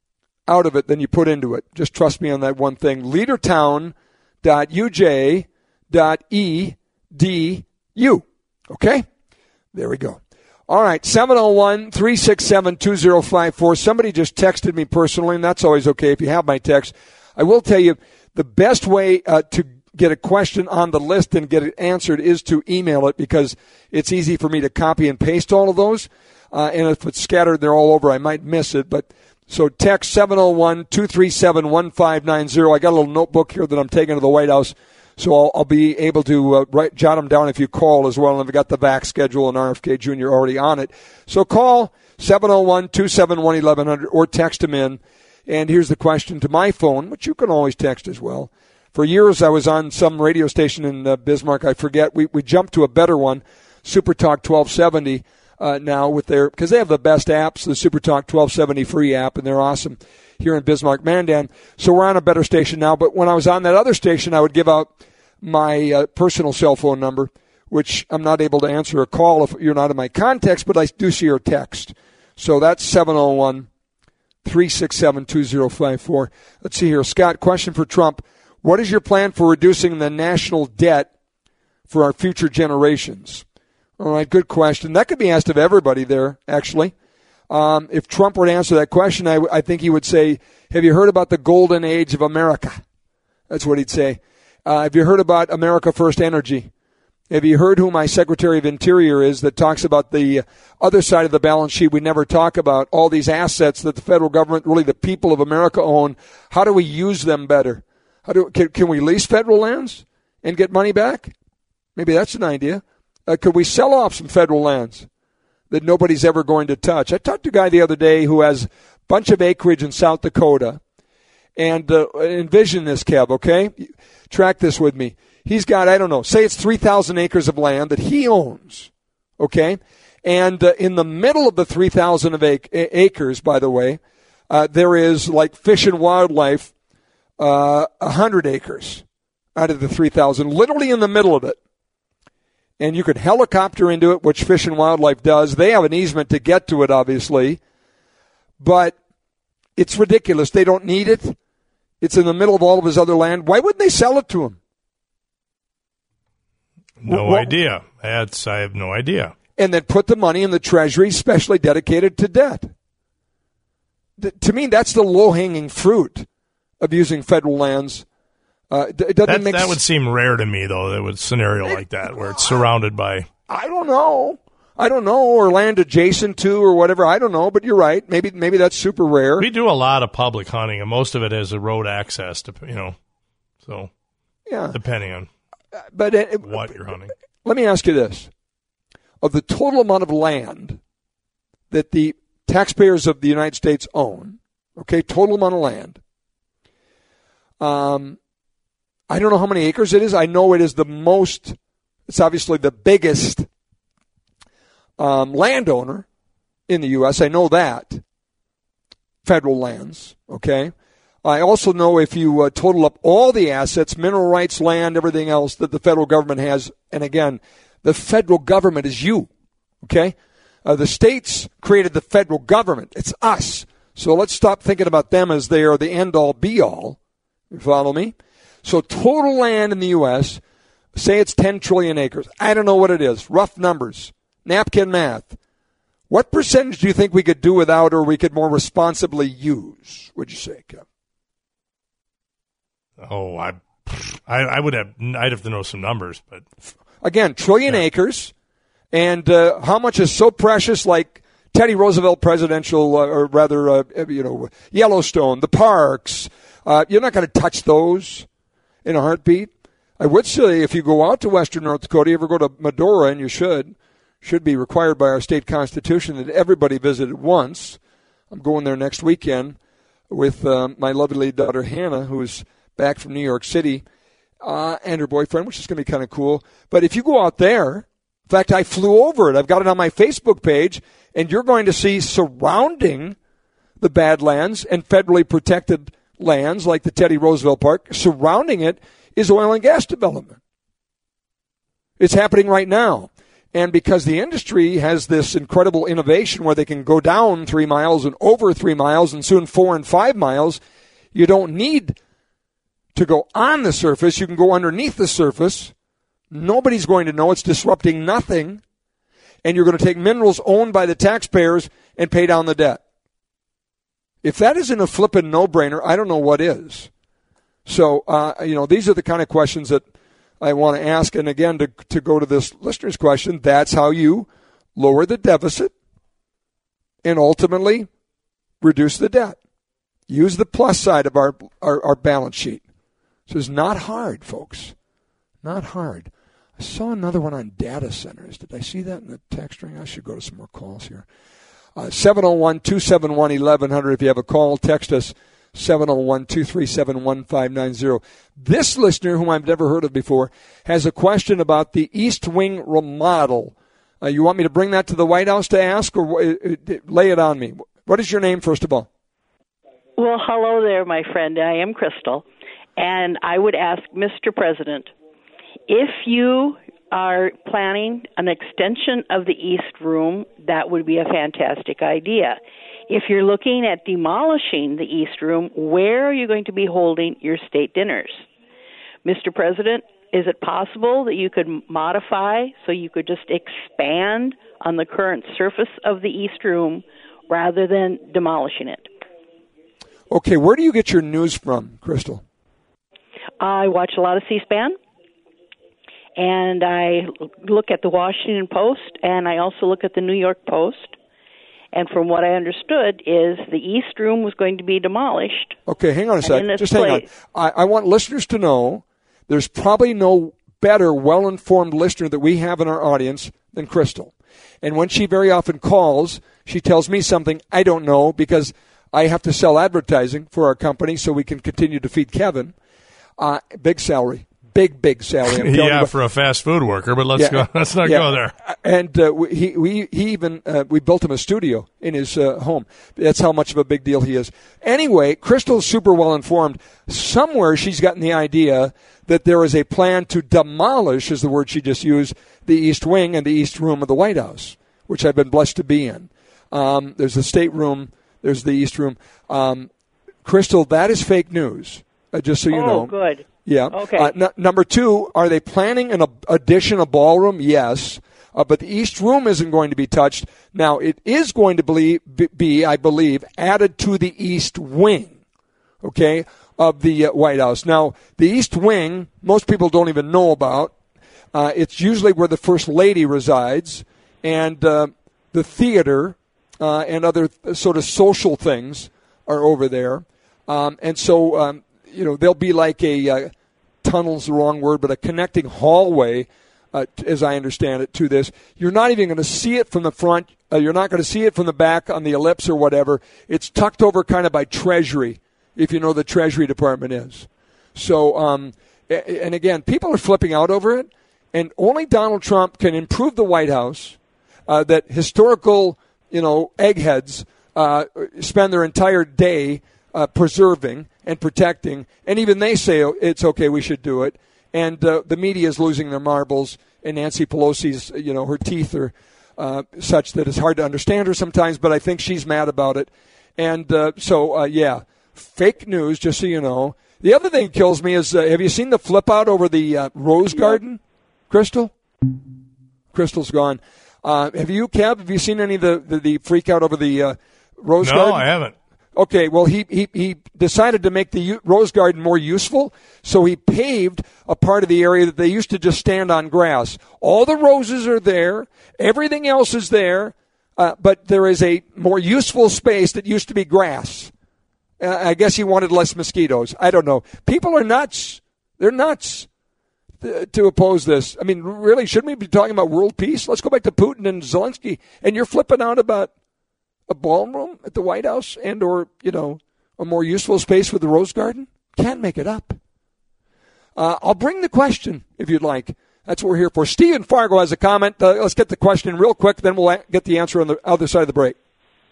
out of it than you put into it. Just trust me on that one thing. leadertown dot u j dot e d u. Okay? There we go. All right, seven oh one, three six seven, two oh five four. Somebody just texted me personally, and that's always okay if you have my text. I will tell you, the best way uh, to get a question on the list and get it answered is to email it, because it's easy for me to copy and paste all of those. Uh, and if it's scattered, they're all over, I might miss it. But so text seven oh one, two three seven, one five nine oh. I got a little notebook here that I'm taking to the White House So I'll, I'll be able to uh, write, jot them down if you call as well. And I've got the V A C schedule and R F K Junior already on it. So call seven oh one, two seven one, eleven hundred or text them in. And here's the question to my phone, which you can always text as well. For years, I was on some radio station in uh, Bismarck. I forget. We we jumped to a better one, Super Talk twelve seventy uh, now with their, because they have the best apps, the Super Talk twelve seventy free app, and they're awesome here in Bismarck, Mandan. So we're on a better station now. But when I was on that other station, I would give out my uh, personal cell phone number, which I'm not able to answer a call if you're not in my contacts, but I do see your text. So that's seven oh one, three six seven, two oh five four. Let's see here. Scott, question for Trump. What is your plan for reducing the national debt for our future generations? All right, good question. That could be asked of everybody there, actually. Um, if Trump were to answer that question, I, I think he would say, have you heard about the golden age of America? That's what he'd say. Uh, have you heard about America First Energy? Have you heard who my Secretary of Interior is that talks about the other side of the balance sheet we never talk about, all these assets that the federal government, really the people of America own? How do we use them better? How do, can, can we lease federal lands and get money back? Maybe that's an idea. Uh, could we sell off some federal lands that nobody's ever going to touch? I talked to a guy the other day who has a bunch of acreage in South Dakota. And uh, envision this, Kev, okay? Track this with me. He's got, I don't know, say it's three thousand acres of land that he owns, okay? And uh, in the middle of the three thousand of ac- acres, by the way, uh, there is like Fish and Wildlife, uh, one hundred acres out of the three thousand, literally in the middle of it. And you could helicopter into it, which Fish and Wildlife does. They have an easement to get to it, obviously. But it's ridiculous. They don't need it. It's in the middle of all of his other land. Why wouldn't they sell it to him? No well, idea. That's, I have no idea. And then put the money in the Treasury specially dedicated to debt. Th- to me, that's the low-hanging fruit of using federal lands. Uh, it doesn't that, make that would seem rare to me, though, that would scenario it, like that, where it's surrounded by... I don't know. I don't know, or land adjacent to, or whatever. I don't know, but you're right. Maybe maybe that's super rare. We do a lot of public hunting, and most of it has a road access to, you know, so yeah, depending on but it, what you're hunting. Let me ask you this: of the total amount of land that the taxpayers of the United States own, okay, total amount of land. Um, I don't know how many acres it is. I know it is the most. It's obviously the biggest. Um, landowner in the U S I know that. Federal lands, okay? I also know if you uh, total up all the assets, mineral rights, land, everything else that the federal government has, and again, the federal government is you, okay? Uh, the states created the federal government. It's us. So let's stop thinking about them as they are the end-all, be-all. You follow me? So total land in the U S, say it's ten trillion acres. I don't know what it is. Rough numbers. Napkin math. What percentage do you think we could do without or we could more responsibly use, would you say, Kev? Oh, I, I, I would have, I'd have to know some numbers, but. Again, trillion yeah. acres. And uh, how much is so precious, like Teddy Roosevelt presidential, uh, or rather, uh, you know, Yellowstone, the parks. Uh, you're not going to touch those in a heartbeat. I would say if you go out to western North Dakota, you ever go to Medora, and you should, should be required by our state constitution that everybody visit it once. I'm going there next weekend with uh, my lovely daughter Hannah, who is back from New York City, uh, and her boyfriend, which is going to be kind of cool. But if you go out there, in fact, I flew over it. I've got it on my Facebook page, and you're going to see surrounding the Badlands and federally protected lands like the Teddy Roosevelt Park, surrounding it is oil and gas development. It's happening right now. And because the industry has this incredible innovation where they can go down three miles and over three miles and soon four and five miles, you don't need to go on the surface. You can go underneath the surface. Nobody's going to know. It's disrupting nothing. And you're going to take minerals owned by the taxpayers and pay down the debt. If that isn't a flippin' no-brainer, I don't know what is. So, uh, you know, these are the kind of questions that I want to ask. And again, to, to go to this listener's question, that's how you lower the deficit and ultimately reduce the debt. Use the plus side of our, our, our balance sheet. So it's not hard, folks. Not hard. I saw another one on data centers. Did I see that in the text string? I should go to some more calls here. Uh, seven oh one, two seven one, eleven hundred. If you have a call, text us seven oh one, two three seven, one five nine zero. This listener, whom I've never heard of before, has a question about the East Wing remodel. Uh, you want me to bring that to the White House to ask, or uh, uh, lay it on me? What is your name, first of all? Well, hello there, my friend. I am Crystal, and I would ask Mister President, if you are planning an extension of the East Room, that would be a fantastic idea. If you're looking at demolishing the East Room, where are you going to be holding your state dinners? Mister President, is it possible that you could modify so you could just expand on the current surface of the East Room rather than demolishing it? Okay, where do you get your news from, Crystal? I watch a lot of C-SPAN, and I look at the Washington Post, and I also look at the New York Post. And from what I understood is the East Room was going to be demolished. Okay, hang on a second. Just hang place. on. I, I want listeners to know there's probably no better, well-informed listener that we have in our audience than Crystal. And when she very often calls, she tells me something I don't know because I have to sell advertising for our company so we can continue to feed Kevin. Uh, big salary. Big, big salary. I'm yeah, you. for a fast food worker, but let's yeah, go. Let's not yeah. go there. And uh, we, he, we, he even uh, we built him a studio in his uh, home. That's how much of a big deal he is. Anyway, Crystal's super well informed. Somewhere she's gotten the idea that there is a plan to demolish, is the word she just used, the East Wing and the East Room of the White House, which I've been blessed to be in. Um, there's the State Room. There's the East Room. Um, Crystal, that is fake news. Uh, just so you oh, know. Oh, good. Yeah. Okay. Uh, n- number two, are they planning an ab- addition, a ballroom? Yes. Uh, but the East Room isn't going to be touched. Now, it is going to be, be I believe, added to the East Wing, okay, of the uh, White House. Now, the East Wing, most people don't even know about. Uh, it's usually where the First Lady resides, and uh, the theater uh, and other sort of social things are over there. Um, and so... Um, You know, there'll be like a uh, tunnel's the wrong word, but a connecting hallway, uh, t- as I understand it, to this. You're not even going to see it from the front. Uh, you're not going to see it from the back on the ellipse or whatever. It's tucked over kind of by Treasury, if you know the Treasury Department is. So, um, and again, people are flipping out over it, and only Donald Trump can improve the White House. Uh, that historical, you know, eggheads uh, spend their entire day uh, preserving and protecting, and even they say it's okay, we should do it. And uh, the media is losing their marbles, and Nancy Pelosi's, you know, her teeth are uh, such that it's hard to understand her sometimes, but I think she's mad about it. And uh, so, uh, yeah, fake news, just so you know. The other thing that kills me is, uh, have you seen the flip out over the uh, Rose Garden, Crystal? Crystal's gone. Uh, have you, Kev, have you seen any of the, the, the freak out over the uh, Rose no, Garden? No, I haven't. Okay, well, he, he, he decided to make the U- Rose Garden more useful, so he paved a part of the area that they used to just stand on grass. All the roses are there. Everything else is there, uh, but there is a more useful space that used to be grass. Uh, I guess he wanted less mosquitoes. I don't know. People are nuts. They're nuts th- to oppose this. I mean, really, shouldn't we be talking about world peace? Let's go back to Putin and Zelensky, and you're flipping out about a ballroom at the White House and or, you know, a more useful space with the Rose Garden? Can't make it up. Uh, I'll bring the question if you'd like. That's what we're here for. Steve in Fargo has a comment. Uh, let's get the question real quick, then we'll get the answer on the other side of the break.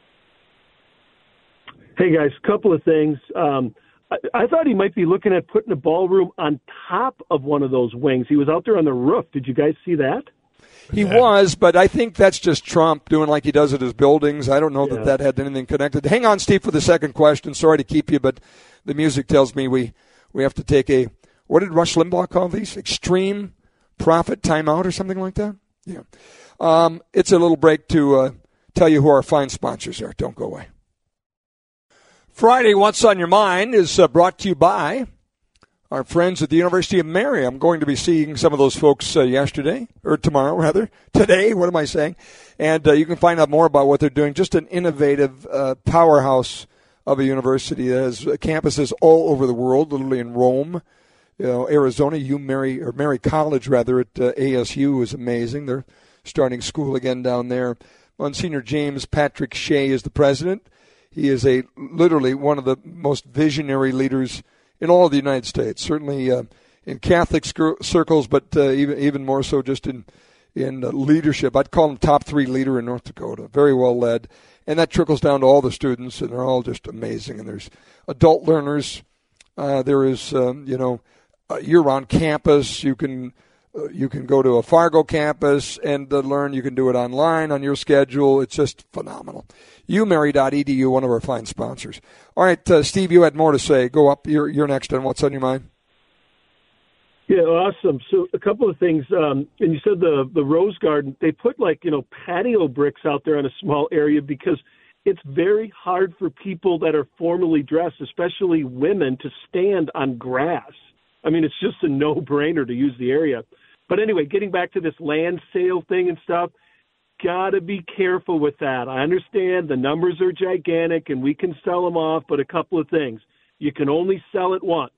Hey, guys, a couple of things. Um, I, I thought he might be looking at putting a ballroom on top of one of those wings. He was out there on the roof. Did you guys see that? He was, but I think that's just Trump doing like he does at his buildings. I don't know yeah. that that had anything connected. Hang on, Steve, for the second question. Sorry to keep you, but the music tells me we, we have to take a, what did Rush Limbaugh call these? Extreme profit timeout or something like that? Yeah. Um, it's a little break to uh, tell you who our fine sponsors are. Don't go away. Friday, What's on Your Mind is uh, brought to you by our friends at the University of Mary. I'm going to be seeing some of those folks uh, yesterday, or tomorrow, rather. Today, what am I saying? And uh, you can find out more about what they're doing. Just an innovative uh, powerhouse of a university that has campuses all over the world, literally in Rome, You know, Arizona, U Mary or Mary College rather at uh, A S U is amazing. They're starting school again down there. Monsignor James Patrick Shea is the president. He is a literally one of the most visionary leaders in all of the United States. Certainly uh, in Catholic sc- circles, but uh, even even more so just in in uh, leadership. I'd call him top three leader in North Dakota. Very well led. And that trickles down to all the students, and they're all just amazing. And there's adult learners. Uh, there is, um, you know, uh, you're on campus. You can uh, you can go to a Fargo campus and uh, learn. You can do it online on your schedule. It's just phenomenal. u mary dot e d u, one of our fine sponsors. All right, uh, Steve, you had more to say. Go up. You're, you're next on What's on Your Mind. Yeah, awesome. So a couple of things. Um, and you said the the Rose Garden, they put like, you know, patio bricks out there in a small area because it's very hard for people that are formally dressed, especially women, to stand on grass. I mean, it's just a no-brainer to use the area. But anyway, getting back to this land sale thing and stuff, got to be careful with that. I understand the numbers are gigantic and we can sell them off, but a couple of things. You can only sell it once.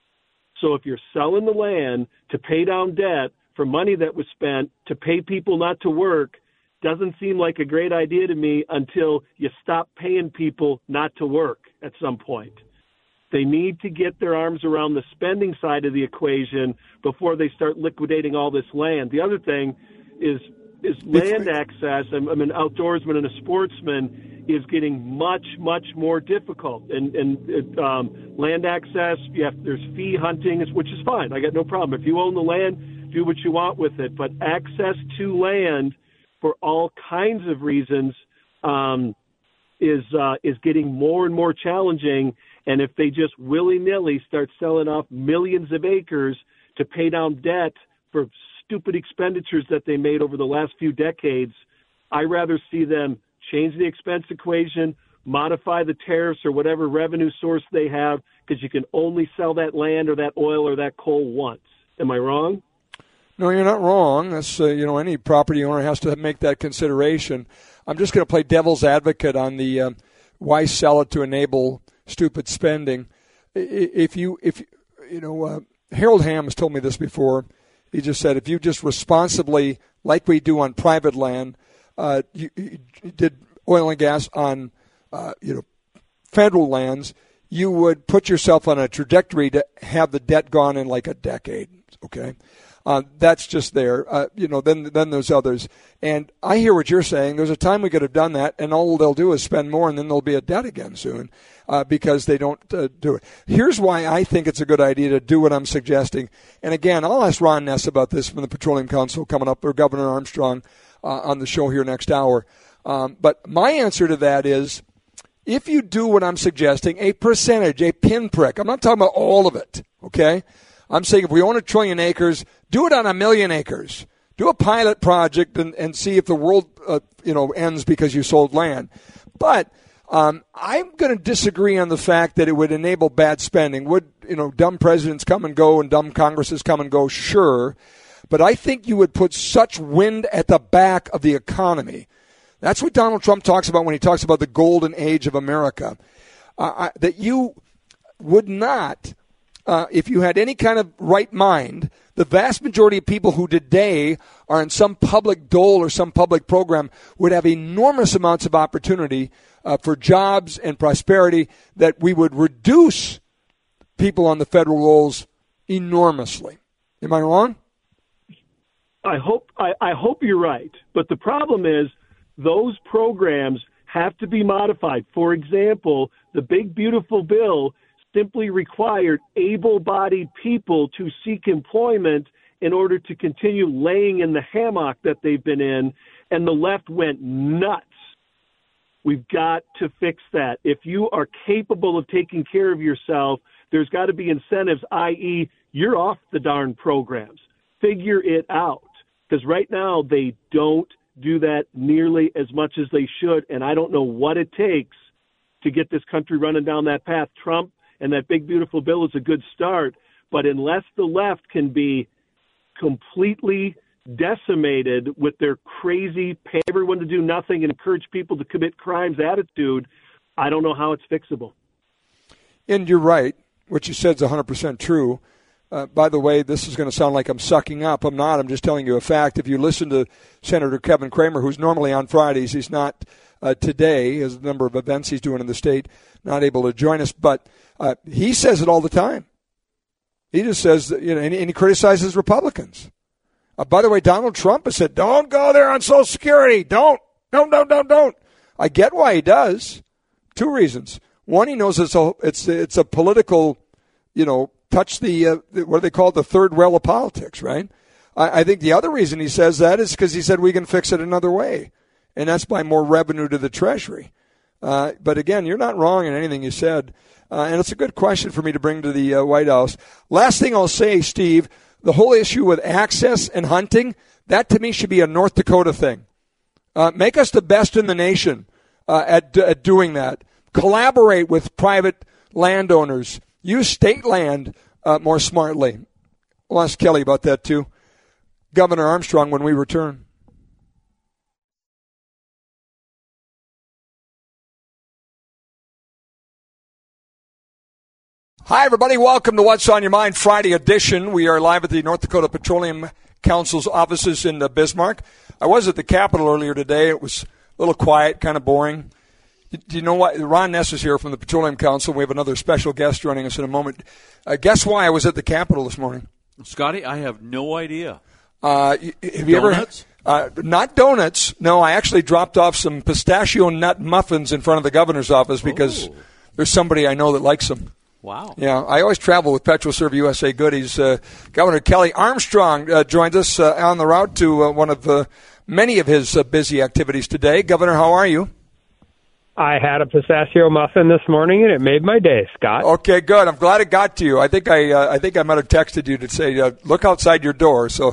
So if you're selling the land to pay down debt for money that was spent to pay people not to work, doesn't seem like a great idea to me until you stop paying people not to work at some point. They need to get their arms around the spending side of the equation before they start liquidating all this land. The other thing is is land access. I'm, I'm an outdoorsman and a sportsman, is getting much, much more difficult. And, and um, land access, you have, there's fee hunting, which is fine. I got no problem. If you own the land, do what you want with it. But access to land for all kinds of reasons um, is uh, is getting more and more challenging. And if they just willy-nilly start selling off millions of acres to pay down debt for stupid expenditures that they made over the last few decades, I rather see them change the expense equation, modify the tariffs or whatever revenue source they have, because you can only sell that land or that oil or that coal once. Am I wrong? No, you're not wrong. That's uh, you know, any property owner has to make that consideration. I'm just going to play devil's advocate on the uh, why sell it to enable stupid spending. If you if you know, uh, Harold Hamm has told me this before. He just said, if you just responsibly, like we do on private land, uh, you, you did oil and gas on, uh, you know, federal lands, you would put yourself on a trajectory to have the debt gone in like a decade. Okay, uh, that's just there. Uh, you know, then then there's others, and I hear what you're saying. There's a time we could have done that, and all they'll do is spend more, and then there'll be a debt again soon. Uh, because they don't uh, do it. Here's why I think it's a good idea to do what I'm suggesting. And again, I'll ask Ron Ness about this from the Petroleum Council coming up, or Governor Armstrong uh, on the show here next hour. Um, but my answer to that is, if you do what I'm suggesting, a percentage, a pinprick, I'm not talking about all of it, okay? I'm saying if we own a trillion acres, do it on a million acres. Do a pilot project and, and see if the world uh, you know, ends because you sold land. But Um, I'm going to disagree on the fact that it would enable bad spending. Would, you know, dumb presidents come and go and dumb Congresses come and go? Sure. But I think you would put such wind at the back of the economy. That's what Donald Trump talks about when he talks about the golden age of America. Uh, I, that you would not, uh, if you had any kind of right mind, the vast majority of people who today are in some public dole or some public program would have enormous amounts of opportunity Uh, for jobs and prosperity, that we would reduce people on the federal rolls enormously. Am I wrong? I hope I, I hope you're right. But the problem is those programs have to be modified. For example, the Big Beautiful Bill simply required able-bodied people to seek employment in order to continue laying in the hammock that they've been in, and the left went nuts. We've got to fix that. If you are capable of taking care of yourself, there's got to be incentives, that is, you're off the darn programs. Figure it out. Because right now they don't do that nearly as much as they should, and I don't know what it takes to get this country running down that path. Trump and that Big Beautiful Bill is a good start, but unless the left can be completely decimated with their crazy pay everyone to do nothing and encourage people to commit crimes attitude, I don't know how it's fixable. And you're right. What you said is one hundred percent true. Uh, by the way, this is going to sound like I'm sucking up. I'm not. I'm just telling you a fact. If you listen to Senator Kevin Cramer, who's normally on Fridays, he's not uh, today. He has a number of events he's doing in the state, not able to join us. But uh, he says it all the time. He just says, that, you know, and, and he criticizes Republicans. Uh, by the way, Donald Trump has said, don't go there on Social Security. Don't. Don't, don't, don't, don't. I get why he does. Two reasons. One, he knows it's a, it's, it's a political, you know, touch the, uh, what do they call it, the third rail of politics, right? I, I think the other reason he says that is because he said we can fix it another way, and that's by more revenue to the Treasury. Uh, but again, you're not wrong in anything you said, uh, and it's a good question for me to bring to the uh, White House. Last thing I'll say, Steve, the whole issue with access and hunting, that to me should be a North Dakota thing. Uh, make us the best in the nation uh, at, at doing that. Collaborate with private landowners. Use state land uh, more smartly. We'll ask Kelly about that too. Governor Armstrong when we return. Hi, everybody. Welcome to What's on Your Mind Friday edition. We are live at the North Dakota Petroleum Council's offices in uh, Bismarck. I was at the Capitol earlier today. It was a little quiet, kind of boring. Do you know what? Ron Ness is here from the Petroleum Council. We have another special guest joining us in a moment. Uh, guess why I was at the Capitol this morning? Scotty, I have no idea. Uh, have you donuts? ever? Uh, not donuts. No, I actually dropped off some pistachio nut muffins in front of the governor's office because oh. there's somebody I know that likes them. Wow. Yeah, I always travel with PetroServe U S A goodies. Uh, Governor Kelly Armstrong uh, joined us uh, on the route to uh, one of uh, many of his uh, busy activities today. Governor, how are you? I had a pistachio muffin this morning, and it made my day, Scott. Okay, good. I'm glad it got to you. I think I, uh, I think I might have texted you to say, uh, look outside your door. So,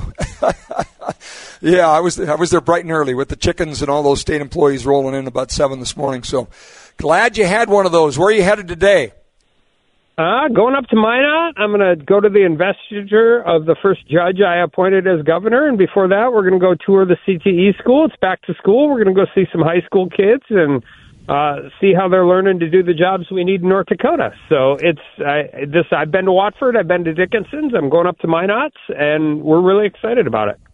yeah, I was, I was there bright and early with the chickens and all those state employees rolling in about seven this morning. So, glad you had one of those. Where are you headed today? Uh, going up to Minot. I'm going to go to the investiture of the first judge I appointed as governor, and before that, we're going to go tour the C T E school. It's back to school. We're going to go see some high school kids and uh, see how they're learning to do the jobs we need in North Dakota. So it's I, this. I've been to Watford. I've been to Dickinson's. I'm going up to Minot's, and we're really excited about it.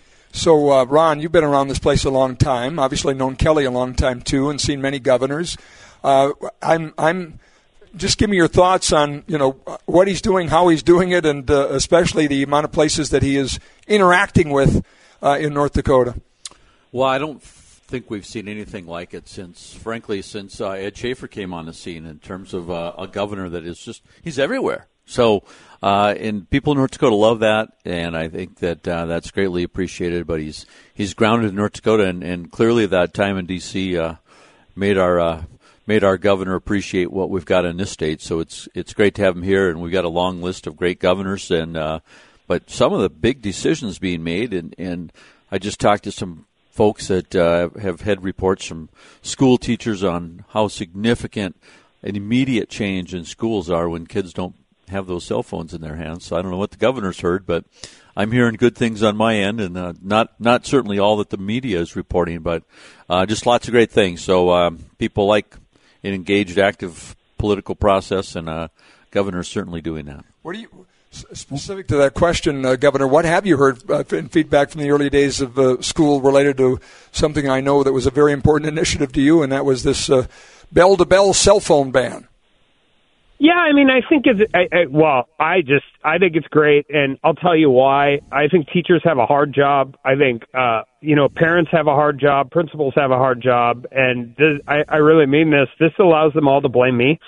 So, uh, Ron, you've been around this place a long time. Obviously, known Kelly a long time too, and seen many governors. Uh, I'm I'm. Just give me your thoughts on, you know, what he's doing, how he's doing it, and uh, especially the amount of places that he is interacting with uh, in North Dakota. Well, I don't think we've seen anything like it since, frankly, since uh, Ed Schaefer came on the scene in terms of uh, a governor that is just, he's everywhere. So, uh, and people in North Dakota love that, and I think that uh, that's greatly appreciated, but he's he's grounded in North Dakota, and, and clearly that time in D C uh, made our uh, made our governor appreciate what we've got in this state. So it's it's great to have him here, and we've got a long list of great governors. And uh, but some of the big decisions being made, and, and I just talked to some folks that uh, have had reports from school teachers on how significant an immediate change in schools are when kids don't have those cell phones in their hands. So I don't know what the governor's heard, but I'm hearing good things on my end, and uh, not not certainly all that the media is reporting, but uh, just lots of great things. So um, people like an engaged, active political process, and uh, governor's certainly doing that. What do you, specific to that question, uh, Governor, what have you heard uh, in feedback from the early days of uh, school related to something I know that was a very important initiative to you, and that was this uh, bell-to-bell cell phone ban? Yeah, I mean, I think it's, I, I, well, I just, I think it's great, and I'll tell you why. I think teachers have a hard job. I think, uh, you know, parents have a hard job, principals have a hard job, and this, I, I really mean this. This allows them all to blame me,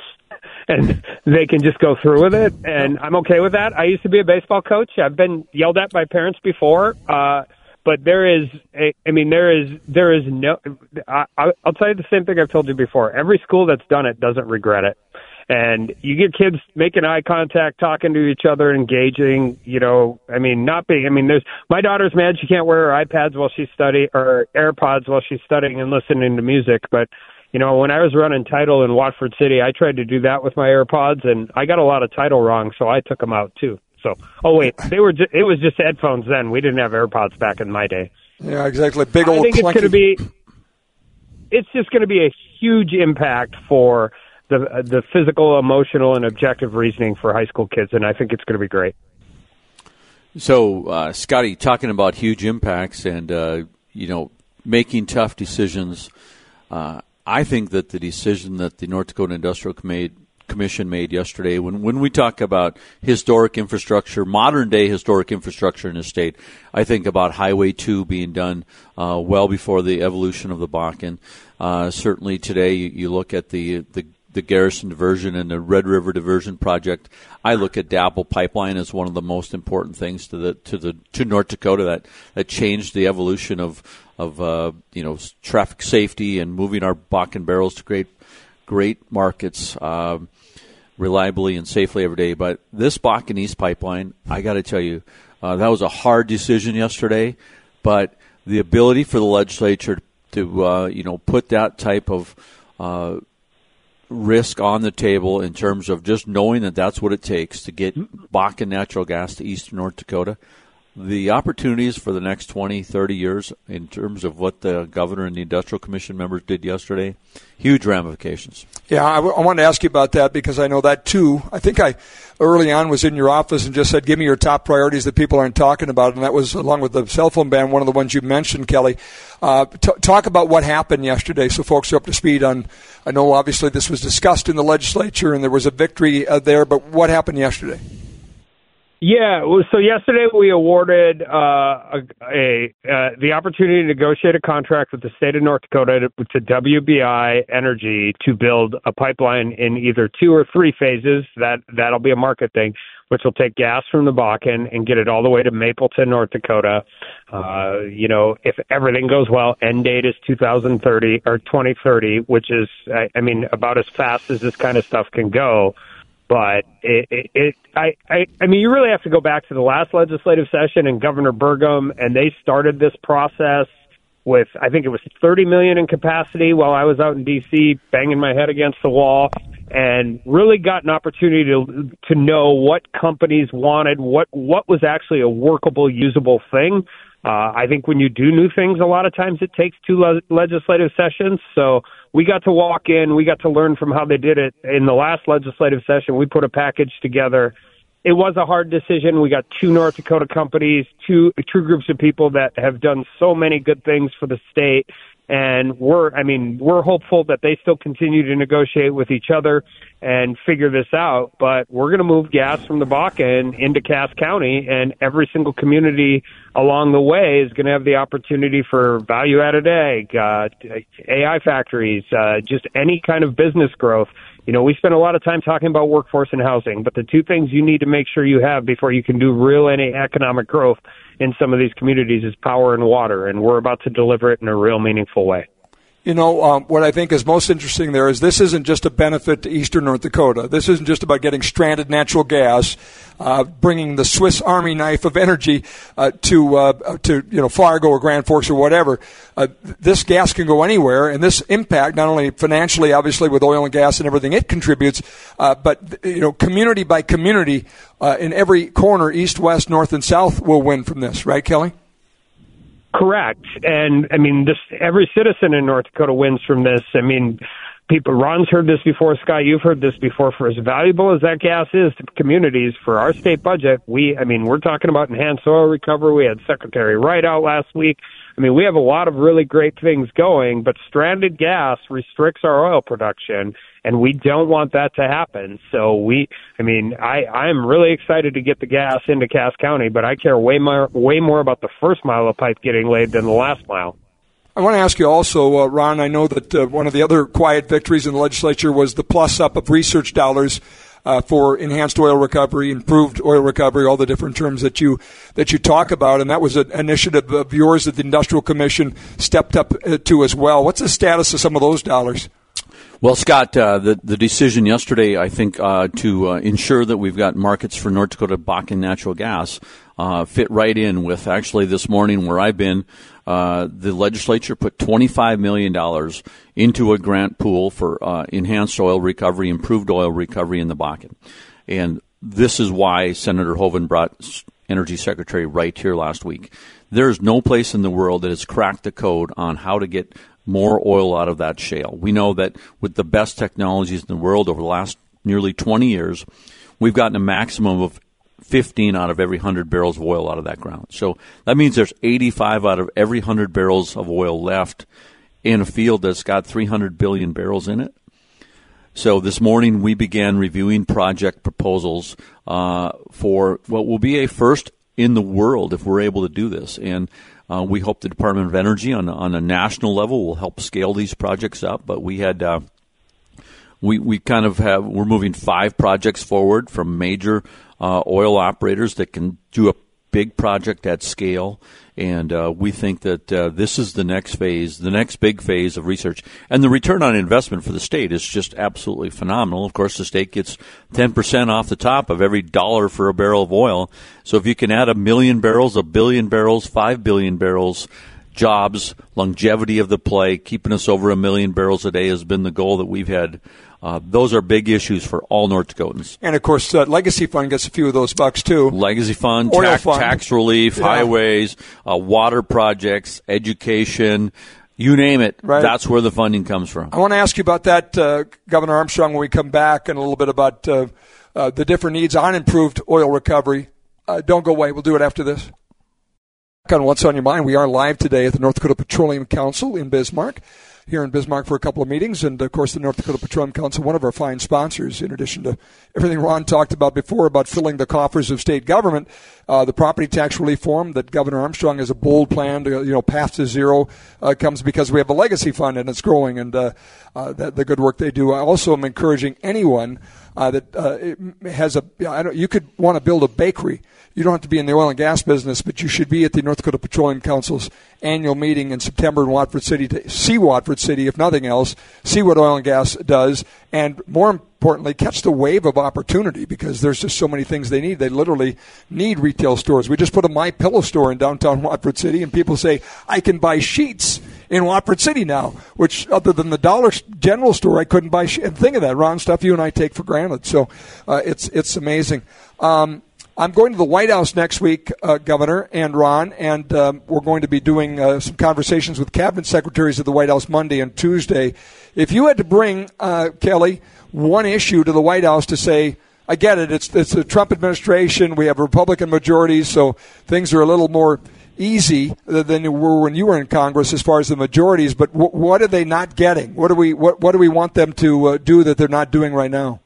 and they can just go through with it, and I'm okay with that. I used to be a baseball coach. I've been yelled at by parents before, uh, but there is, a, I mean, there is, there is no, I, I'll tell you the same thing I've told you before. Every school that's done it doesn't regret it. And you get kids making eye contact, talking to each other, engaging, you know, I mean, not being, I mean, there's, my daughter's mad she can't wear her iPads while she's studying, or AirPods while she's studying and listening to music. But, you know, when I was running Tidal in Watford City, I tried to do that with my AirPods, and I got a lot of Tidal wrong, so I took them out too. So, oh wait, they were, just, it was just headphones then. We didn't have AirPods back in my day. Yeah, exactly. Big old I think clunky. it's going to be, it's just going to be a huge impact for the the physical, emotional, and objective reasoning for high school kids, and I think it's going to be great. So, uh, Scotty, talking about huge impacts and, uh, you know, making tough decisions, uh, I think that the decision that the North Dakota Industrial Commission made yesterday, when, when we talk about historic infrastructure, modern-day historic infrastructure in the state, I think about Highway two being done uh, well before the evolution of the Bakken. Uh, certainly today, you, you look at the the the Garrison Diversion and the Red River Diversion Project. I look at DAPL Pipeline as one of the most important things to the to the to North Dakota that, that changed the evolution of of uh, you know traffic safety and moving our Bakken barrels to great great markets uh, reliably and safely every day. But this Bakken East Pipeline, I got to tell you, uh, that was a hard decision yesterday. But the ability for the legislature to uh, you know put that type of uh, risk on the table in terms of just knowing that that's what it takes to get Bakken natural gas to eastern North Dakota, the opportunities for the next twenty, thirty years in terms of what the governor and the Industrial Commission members did yesterday, huge ramifications. Yeah, I, w- I wanted to ask you about that because I know that too. I think I early on was in your office and just said, give me your top priorities that people aren't talking about, and that was, along with the cell phone ban, one of the ones you mentioned, Kelly. Uh, t- talk about what happened yesterday so folks are up to speed on, I know obviously this was discussed in the legislature and there was a victory uh, there, but what happened yesterday? Yeah, well, so yesterday we awarded uh, a, a uh, the opportunity to negotiate a contract with the state of North Dakota to, to W B I Energy to build a pipeline in either two or three phases. That that'll be a market thing, which will take gas from the Bakken and get it all the way to Mapleton, North Dakota. Uh, you know, if everything goes well, end date is two thousand thirty or twenty thirty, which is, I, I mean, about as fast as this kind of stuff can go. But it, it, it I, I, I mean, you really have to go back to the last legislative session and Governor Burgum, and they started this process with, I think it was thirty million in capacity while I was out in D C banging my head against the wall, and really got an opportunity to to know what companies wanted, what what was actually a workable, usable thing. Uh, I think when you do new things, a lot of times it takes two le- legislative sessions. So we got to walk in, we got to learn from how they did it in the last legislative session. We put a package together. It was a hard decision. We got two North Dakota companies, two two groups of people that have done so many good things for the state. And we're, I mean, we're hopeful that they still continue to negotiate with each other and figure this out. But we're going to move gas from the Bakken into Cass County, and every single community along the way is going to have the opportunity for value-added ag, uh, A I factories, uh, just any kind of business growth. You know, we spend a lot of time talking about workforce and housing, but the two things you need to make sure you have before you can do real any economic growth in some of these communities is power and water, and we're about to deliver it in a real meaningful way. You know, um, what I think is most interesting there is this isn't just a benefit to eastern North Dakota. This isn't just about getting stranded natural gas, uh, bringing the Swiss Army knife of energy uh, to uh, to you know Fargo or Grand Forks or whatever. Uh, this gas can go anywhere, and this impact not only financially, obviously with oil and gas and everything it contributes, uh, but you know community by community uh, in every corner, east, west, north, and south will win from this. Right, Kelly? Correct. And, I mean, this every citizen in North Dakota wins from this. I mean, people, Ron's heard this before, Scott, you've heard this before. For as valuable as that gas is to communities, for our state budget, we, I mean, we're talking about enhanced oil recovery. We had Secretary Wright out last week. I mean, we have a lot of really great things going, but stranded gas restricts our oil production, and we don't want that to happen. So we, I mean, I, I'm really excited to get the gas into Cass County, but I care way more, way more about the first mile of pipe getting laid than the last mile. I want to ask you also, uh, Ron, I know that uh, one of the other quiet victories in the legislature was the plus up of research dollars uh, for enhanced oil recovery, improved oil recovery, all the different terms that you that you talk about, and that was an initiative of yours that the Industrial Commission stepped up uh, to as well. What's the status of some of those dollars? Well, Scott, uh, the, the decision yesterday, I think, uh, to uh, ensure that we've got markets for North Dakota Bakken natural gas uh, fit right in with actually this morning where I've been. Uh, the legislature put twenty-five million dollars into a grant pool for uh, enhanced oil recovery, improved oil recovery in the Bakken. And this is why Senator Hoeven brought Energy Secretary Wright here last week. There's no place in the world that has cracked the code on how to get more oil out of that shale. We know that with the best technologies in the world over the last nearly twenty years, we've gotten a maximum of fifteen out of every one hundred barrels of oil out of that ground. So that means there's eighty-five out of every one hundred barrels of oil left in a field that's got three hundred billion barrels in it. So this morning we began reviewing project proposals uh, for what will be a first in the world if we're able to do this. And uh, we hope the Department of Energy on, on a national level will help scale these projects up. But we had uh, we we kind of have we're moving five projects forward from major uh, oil operators that can do a big project at scale. And uh, we think that uh, this is the next phase, the next big phase of research. And the return on investment for the state is just absolutely phenomenal. Of course, the state gets ten percent off the top of every dollar for a barrel of oil. So if you can add a million barrels, a billion barrels, five billion barrels, jobs, longevity of the play, keeping us over a million barrels a day has been the goal that we've had. Uh, those are big issues for all North Dakotans. And, of course, uh, Legacy Fund gets a few of those bucks, too. Legacy Fund, Oil tax, fund. tax relief, Yeah. highways, uh, water projects, education, you name it. Right. That's where the funding comes from. I want to ask you about that, uh, Governor Armstrong, when we come back, and a little bit about uh, uh, the different needs on improved oil recovery. Uh, don't go away. We'll do it after this. On What's on Your Mind, we are live today at the North Dakota Petroleum Council in Bismarck. Here in Bismarck for a couple of meetings, and of course the North Dakota Petroleum Council, one of our fine sponsors, in addition to everything Ron talked about before about filling the coffers of state government. Uh, the property tax relief form that Governor Armstrong has a bold plan to, you know, path to zero uh, comes because we have a legacy fund and it's growing, and uh, uh, the, the good work they do. I also am encouraging anyone uh, that uh, has a, I don't, you could want to build a bakery. You don't have to be in the oil and gas business, but you should be at the North Dakota Petroleum Council's annual meeting in September in Watford City to see Watford City, if nothing else, see what oil and gas does, and more importantly, catch the wave of opportunity, because there's just so many things they need. They literally need retail stores. We just put a My Pillow store in downtown Watford City, and people say, I can buy sheets in Watford City now, which other than the Dollar General store, I couldn't buy sheets. And think of that, Ron, stuff you and I take for granted. So uh, it's it's amazing. Um, I'm going to the White House next week, uh, Governor and Ron, and um, we're going to be doing uh, some conversations with cabinet secretaries at the White House Monday and Tuesday. If you had to bring, uh, Kelly, one issue to the White House to say, I get it, it's, it's the Trump administration, we have Republican majorities, so things are a little more easy than they were when you were in Congress as far as the majorities, but w- what are they not getting? What do we, what, what do we want them to uh, do that they're not doing right now?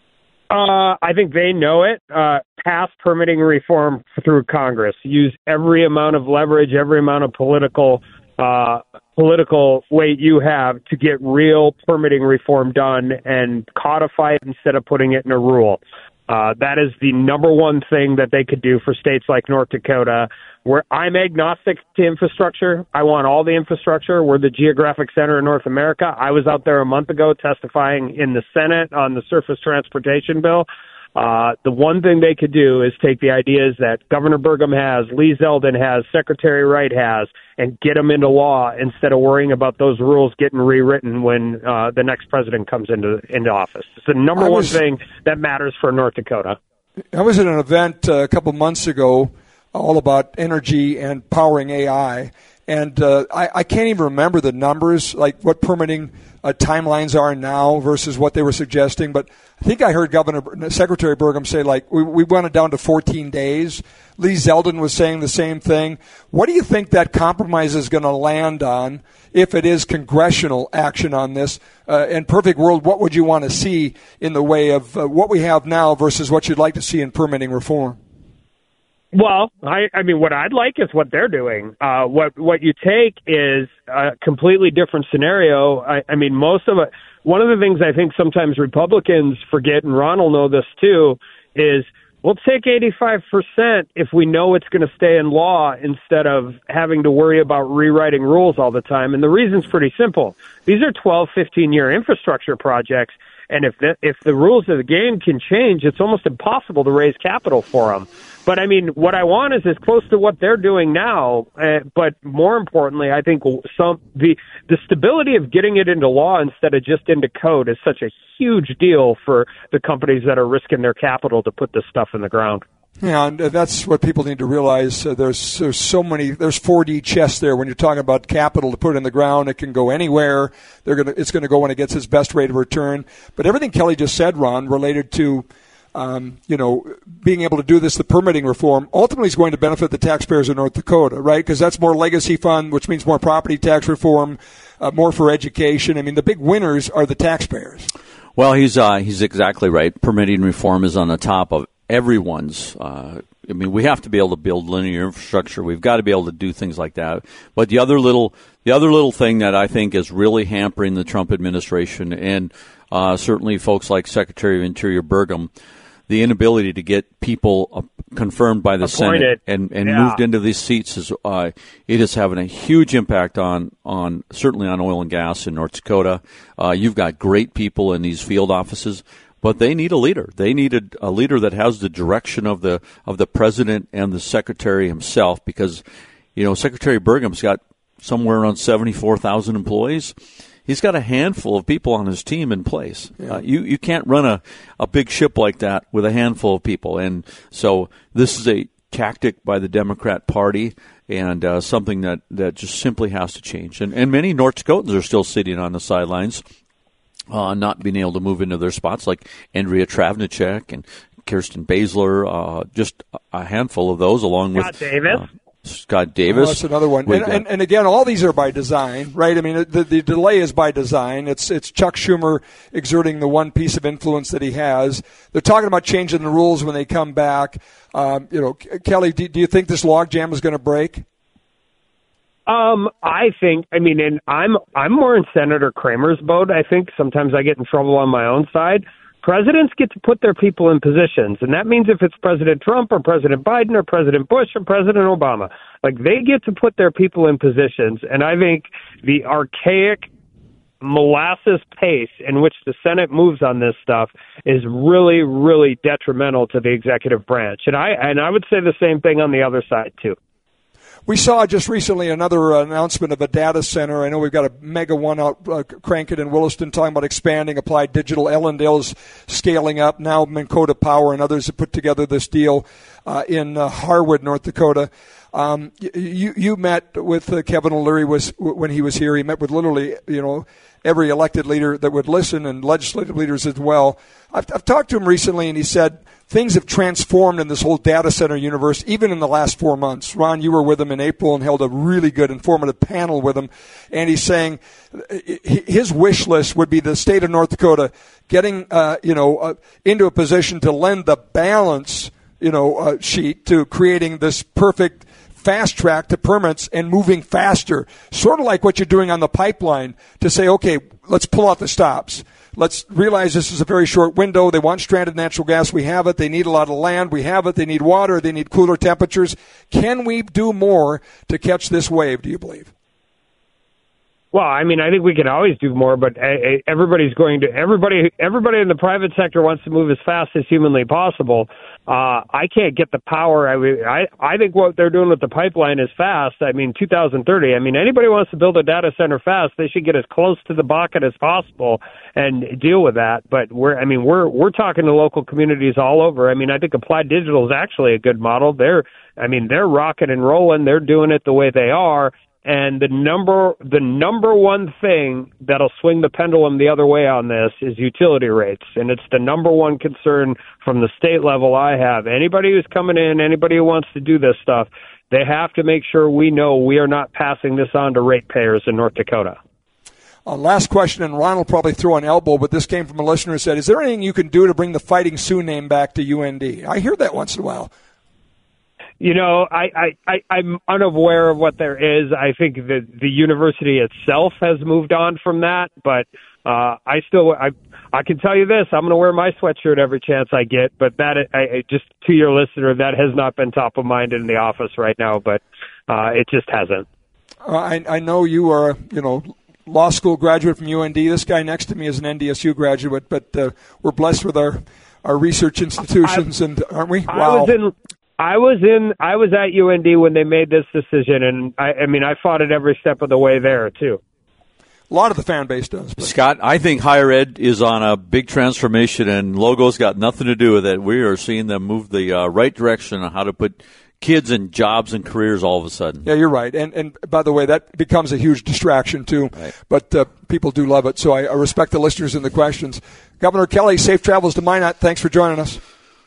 Uh, I think they know it. Uh, pass permitting reform through Congress. Use every amount of leverage, every amount of political uh, political weight you have to get real permitting reform done and codify it instead of putting it in a rule. Uh, that is the number one thing that they could do for states like North Dakota, where I'm agnostic to infrastructure. I want all the infrastructure. We're the geographic center of North America. I was out there a month ago testifying in the Senate on the surface transportation bill. Uh, the one thing they could do is take the ideas that Governor Burgum has, Lee Zeldin has, Secretary Wright has, and get them into law instead of worrying about those rules getting rewritten when uh, the next president comes into into office. It's the number I one was, thing that matters for North Dakota. I was at an event uh, a couple months ago all about energy and powering A I, and uh, I, I can't even remember the numbers, like what permitting uh, timelines are now versus what they were suggesting, but I think I heard Governor Secretary Burgum say, like, we, we went it down to fourteen days. Lee Zeldin was saying the same thing. What do you think that compromise is going to land on if it is congressional action on this? Uh, in perfect world, what would you want to see in the way of uh, what we have now versus what you'd like to see in permitting reform? Well, I, I mean, what I'd like is what they're doing. Uh, what what you take is a completely different scenario. I, I mean, most of it. One of the things I think sometimes Republicans forget, and Ron will know this too, is we'll take eighty-five percent if we know it's going to stay in law instead of having to worry about rewriting rules all the time. And the reason's pretty simple. These are twelve, fifteen-year infrastructure projects. And if the, if the rules of the game can change, it's almost impossible to raise capital for them. But, I mean, what I want is as close to what they're doing now. Uh, but more importantly, I think some the the stability of getting it into law instead of just into code is such a huge deal for the companies that are risking their capital to put this stuff in the ground. Yeah, and that's what people need to realize. Uh, there's there's so many. There's four D chess there. When you're talking about capital to put in the ground, it can go anywhere. They're gonna. It's going to go when it gets its best rate of return. But everything Kelly just said, Ron, related to um, you know, being able to do this, the permitting reform, ultimately is going to benefit the taxpayers of North Dakota, right? Because that's more legacy fund, which means more property tax reform, uh, more for education. I mean, the big winners are the taxpayers. Well, he's uh, he's exactly right. Permitting reform is on the top of everyone's. Uh, I mean, we have to be able to build linear infrastructure. We've got to be able to do things like that. But the other little, the other little thing that I think is really hampering the Trump administration, and uh, certainly folks like Secretary of Interior Burgum, the inability to get people uh, confirmed by the Appointed. Senate and, and Yeah. moved into these seats is uh, it is having a huge impact on on certainly on oil and gas in North Dakota. Uh, you've got great people in these field offices, but they need a leader. They need a, a leader that has the direction of the of the president and the secretary himself, because you know Secretary Burgum's got somewhere around seventy-four thousand employees. He's got a handful of people on his team in place. Yeah. Uh, you you can't run a, a big ship like that with a handful of people. And so this is a tactic by the Democrat Party, and uh, something that, that just simply has to change. And, and many North Dakotans are still sitting on the sidelines, uh, not being able to move into their spots, like Andrea Travnicek and Kirsten Baszler, uh, just a handful of those, along Scott with Davis. Uh, Scott Davis. Oh, that's another one. And, got, and, and again, all these are by design, right? I mean, the, the delay is by design. It's it's Chuck Schumer exerting the one piece of influence that he has. They're talking about changing the rules when they come back. Um, you know, Kelly, do, do you think this logjam is going to break? Um, I think, I mean, and I'm I'm more in Senator Kramer's boat. I think sometimes I get in trouble on my own side. Presidents get to put their people in positions, and that means if it's President Trump or President Biden or President Bush or President Obama, like they get to put their people in positions. And I think the archaic molasses pace in which the Senate moves on this stuff is really, really detrimental to the executive branch. And I and I would say the same thing on the other side too. We saw just recently another announcement of a data center. I know we've got a mega one out uh, cranking in Williston talking about expanding Applied Digital. Ellendale's scaling up. Now Minn Kota Power and others have put together this deal uh, in uh, Harwood, North Dakota. Um, you you met with uh, Kevin O'Leary was when he was here. He met with literally, you know, every elected leader that would listen, and legislative leaders as well. I've, I've talked to him recently, and he said things have transformed in this whole data center universe, even in the last four months. Ron, you were with him in April and held a really good, informative panel with him, and he's saying his wish list would be the state of North Dakota getting, uh, you know, uh, into a position to lend the balance, you know, uh, sheet to creating this perfect fast track to permits and moving faster, sort of like what you're doing on the pipeline to say, okay, let's pull out the stops. Let's realize this is a very short window. They want stranded natural gas. We have it. They need a lot of land. We have it. They need water. They need cooler temperatures. Can we do more to catch this wave, do you believe? Well, I mean, I think we can always do more, but everybody's going to everybody. Everybody in the private sector wants to move as fast as humanly possible. Uh, I can't get the power. I, mean, I I think what they're doing with the pipeline is fast. I mean, two thousand thirty. I mean, anybody wants to build a data center fast, they should get as close to the bucket as possible and deal with that. But we're, I mean, we're we're talking to local communities all over. I mean, I think Applied Digital is actually a good model. They're, I mean, they're rocking and rolling. They're doing it the way they are. And the number the number one thing that'll swing the pendulum the other way on this is utility rates. And it's the number one concern from the state level I have. Anybody who's coming in, anybody who wants to do this stuff, they have to make sure we know we are not passing this on to ratepayers in North Dakota. Uh, last question, and Ron will probably throw an elbow, but this came from a listener who said, is there anything you can do to bring the Fighting Sioux name back to U N D? I hear that once in a while. You know, I, I, I, I'm unaware of what there is. I think that the university itself has moved on from that, but uh, I still, I, I can tell you this: I'm going to wear my sweatshirt every chance I get. But that, I, I, just to your listener, that has not been top of mind in the office right now. But uh, it just hasn't. Uh, I, I know you are, you know, law school graduate from U N D. This guy next to me is an N D S U graduate, but uh, we're blessed with our our research institutions, I, and aren't we? Wow. I was in. I was in. I was at U N D when they made this decision, and I, I mean, I fought it every step of the way there too. A lot of the fan base does. But. Scott, I think higher ed is on a big transformation, and Logo's got nothing to do with it. We are seeing them move the uh, right direction on how to put kids in jobs and careers all of a sudden. Yeah, you're right. And and by the way, that becomes a huge distraction too. Right. But uh, people do love it, so I, I respect the listeners and the questions. Governor Kelly, safe travels to Minot. Thanks for joining us.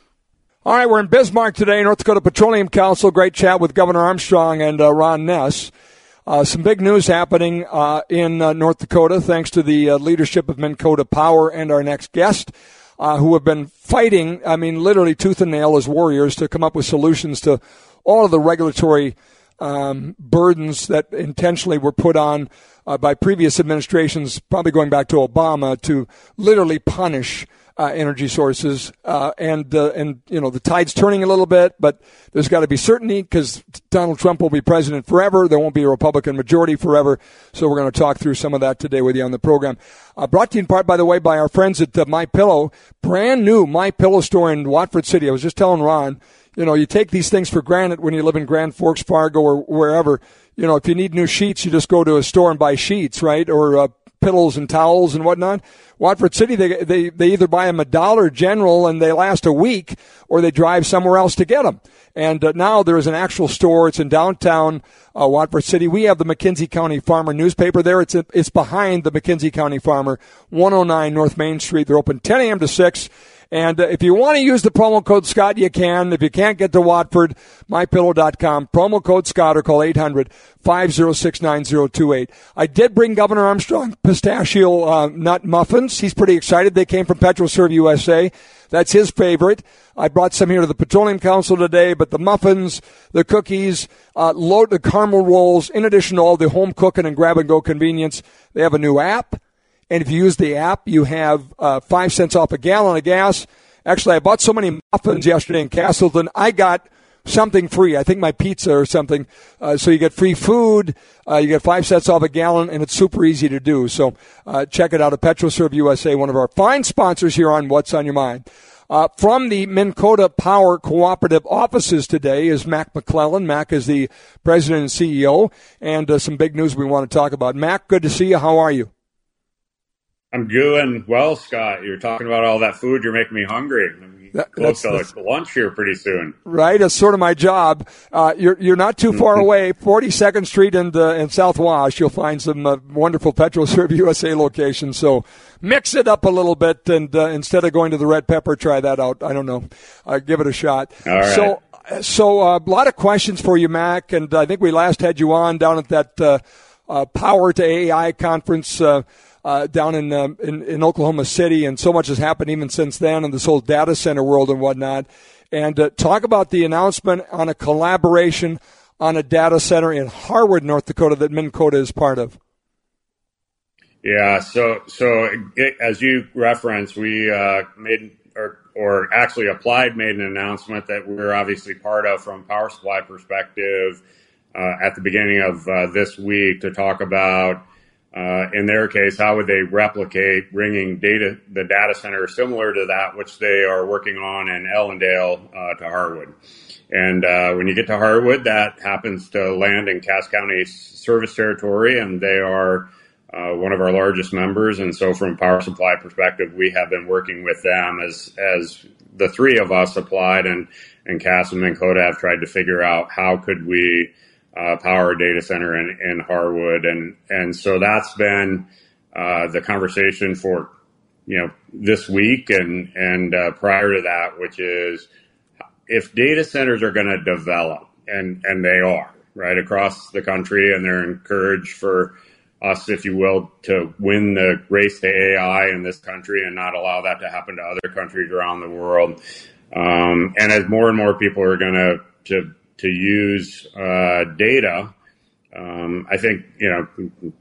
All right, we're in Bismarck today, North Dakota Petroleum Council. Great chat with Governor Armstrong and uh, Ron Ness. Uh, some big news happening uh, in uh, North Dakota, thanks to the uh, leadership of Minn Kota Power and our next guest, uh, who have been fighting, I mean, literally tooth and nail as warriors to come up with solutions to all of the regulatory um, burdens that intentionally were put on uh, by previous administrations, probably going back to Obama, to literally punish Uh, energy sources, uh, and uh, and you know the tide's turning a little bit, but there's got to be certainty because Donald Trump will be president forever. There won't be a Republican majority forever. So we're going to talk through some of that today with you on the program. Uh, brought to you in part, by the way, by our friends at uh, MyPillow, brand new MyPillow store in Watford City. I was just telling Ron, you know, you take these things for granted when you live in Grand Forks, Fargo, or wherever. You know, if you need new sheets, you just go to a store and buy sheets, right? Or uh, pillows and towels and whatnot. Watford City, they, they, they either buy them at Dollar General and they last a week, or they drive somewhere else to get them. And uh, now there is an actual store. It's in downtown uh, Watford City. We have the McKenzie County Farmer newspaper there. It's it's behind the McKenzie County Farmer, one oh nine North Main Street. They're open ten a.m. to six. And uh, if you want to use the promo code Scott, you can. If you can't get to Watford, my pillow dot com, promo code Scott, or call eight hundred, five oh six, nine oh two eight. I did bring Governor Armstrong pistachio uh, nut muffins. He's pretty excited. They came from PetroServe U S A. That's his favorite. I brought some here to the Petroleum Council today, but the muffins, the cookies, uh, load the caramel rolls, in addition to all the home cooking and grab-and-go convenience, they have a new app. And if you use the app, you have uh, five cents off a gallon of gas. Actually, I bought so many muffins yesterday in Castleton, I got something free. I think my pizza or something. Uh, so you get free food, uh, you get five cents off a gallon, and it's super easy to do. So uh, check it out at PetroServe U S A, one of our fine sponsors here on What's on Your Mind. Uh, from the Minn Kota Power Cooperative offices today is Mac McClellan. Mac is the president and C E O, and uh, some big news we want to talk about. Mac, good to see you. How are you? I'm doing well, Scott. You're talking about all that food. You're making me hungry. That, close that's, to like lunch here pretty soon. Right, that's sort of my job. Uh, you're you're not too far away. forty-second Street and uh, in South Wash, you'll find some uh, wonderful PetroServe U S A locations. So mix it up a little bit, and uh, instead of going to the Red Pepper, try that out. I don't know. Uh, give it a shot. All right. So so uh, a lot of questions for you, Mac, and I think we last had you on down at that uh, uh, Power to A I conference. Uh, Uh, down in, um, in in Oklahoma City, and so much has happened even since then in this whole data center world and whatnot. And uh, talk about the announcement on a collaboration on a data center in Harwood, North Dakota, that Minn Kota is part of. Yeah, so so it, as you referenced, we uh, made or or actually applied made an announcement that we're obviously part of from a power supply perspective uh, at the beginning of uh, this week to talk about. Uh, in their case, how would they replicate bringing data, the data center similar to that which they are working on in Ellendale uh, to Harwood? And uh, when you get to Harwood, that happens to land in Cass County service territory, and they are uh, one of our largest members. And so, from a power supply perspective, we have been working with them as as the three of us applied, and and Cass and Minn Kota have tried to figure out how could we. Uh, power data center in, in Harwood. And, and so that's been, uh, the conversation for, you know, this week and, and, uh, prior to that, which is if data centers are going to develop, and, and they are right across the country, and they're encouraged for us, if you will, to win the race to A I in this country and not allow that to happen to other countries around the world. Um, and as more and more people are going to, to, to use uh, data, um, I think, you know,